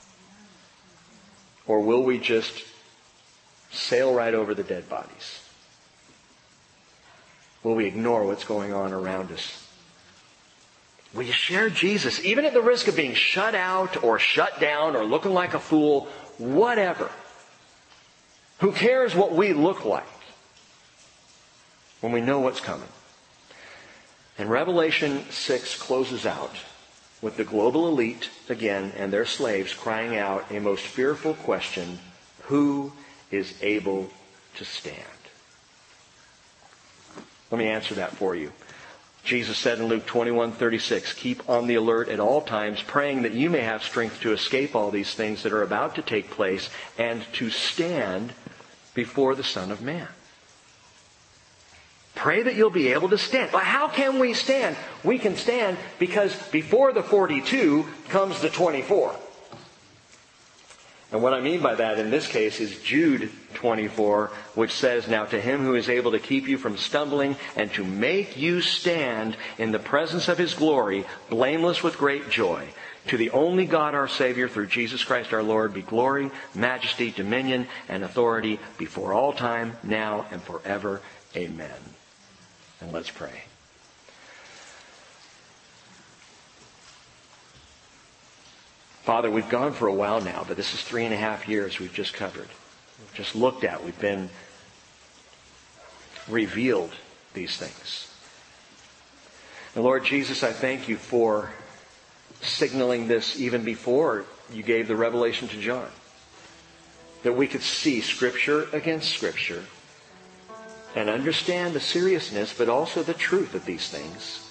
Or will we just sail right over the dead bodies? Will we ignore what's going on around us? Will you share Jesus, even at the risk of being shut out or shut down or looking like a fool? Whatever. Who cares what we look like when we know what's coming? And Revelation six closes out with the global elite again and their slaves crying out a most fearful question: who is able to stand. Let me answer that for you. Jesus said in Luke twenty-one thirty-six, keep on the alert at all times, praying that you may have strength to escape all these things that are about to take place and to stand before the Son of Man. Pray that you'll be able to stand. But how can we stand? We can stand because before the forty-two comes the twenty-four. And what I mean by that in this case is Jude twenty-four, which says, now to him who is able to keep you from stumbling and to make you stand in the presence of his glory, blameless with great joy. To the only God our Savior, through Jesus Christ our Lord, be glory, majesty, dominion, and authority before all time, now and forever. Amen. And let's pray. Father, we've gone for a while now, but this is three and a half years we've just covered. We've just looked at. We've been revealed these things. And Lord Jesus, I thank you for signaling this even before you gave the revelation to John. That we could see Scripture against Scripture and understand the seriousness, but also the truth of these things.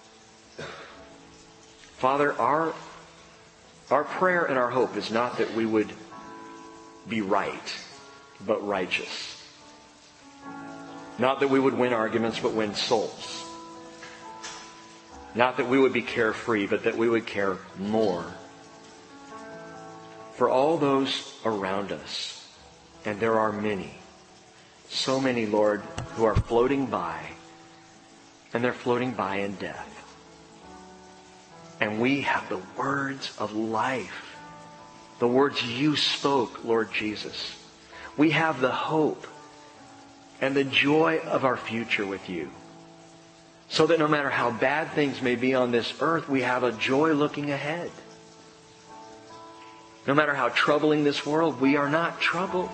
Father, our, our prayer and our hope is not that we would be right, but righteous. Not that we would win arguments, but win souls. Not that we would be carefree, but that we would care more for all those around us. And there are many. So many, Lord, who are floating by, and they're floating by in death. And we have the words of life, the words you spoke, Lord Jesus. We have the hope and the joy of our future with you. So that no matter how bad things may be on this earth, we have a joy looking ahead. No matter how troubling this world, we are not troubled.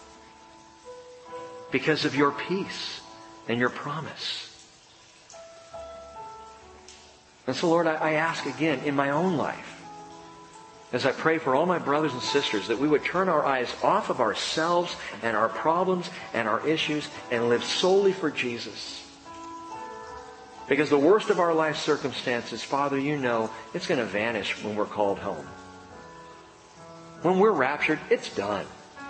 Because of your peace and your promise. And so, Lord, I, I ask again in my own life, as I pray for all my brothers and sisters, that we would turn our eyes off of ourselves and our problems and our issues and live solely for Jesus. Because the worst of our life circumstances, Father, you know, it's going to vanish when we're called home. When we're raptured, it's done.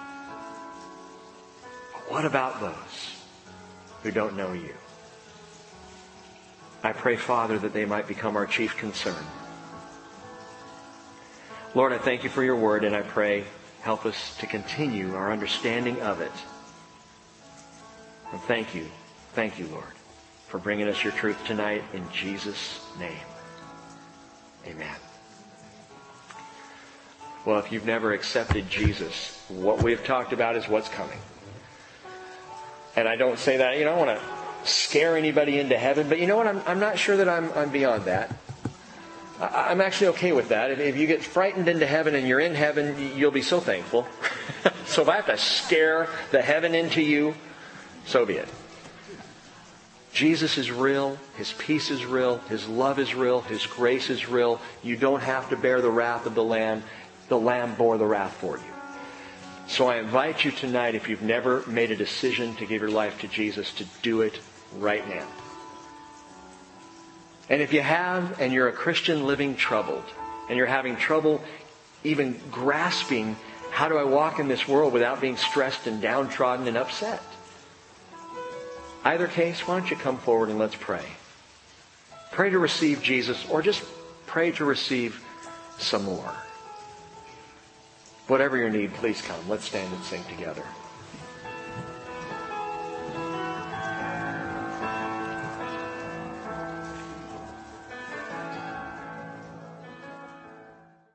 What about those who don't know you? I pray, Father, that they might become our chief concern. Lord, I thank you for your word, and I pray, help us to continue our understanding of it. And thank you, thank you, Lord, for bringing us your truth tonight in Jesus' name. Amen. Well, if you've never accepted Jesus, what we've talked about is what's coming. And I don't say that, you know, I want to scare anybody into heaven. But you know what? I'm, I'm not sure that I'm, I'm beyond that. I, I'm actually okay with that. If, if you get frightened into heaven and you're in heaven, you'll be so thankful. So if I have to scare the heaven into you, so be it. Jesus is real. His peace is real. His love is real. His grace is real. You don't have to bear the wrath of the Lamb. The Lamb bore the wrath for you. So I invite you tonight, if you've never made a decision to give your life to Jesus, to do it right now. And if you have, and you're a Christian living troubled, and you're having trouble even grasping, how do I walk in this world without being stressed and downtrodden and upset? Either case, why don't you come forward and let's pray. Pray to receive Jesus, or just pray to receive some more. Whatever your need, please come. Let's stand and sing together.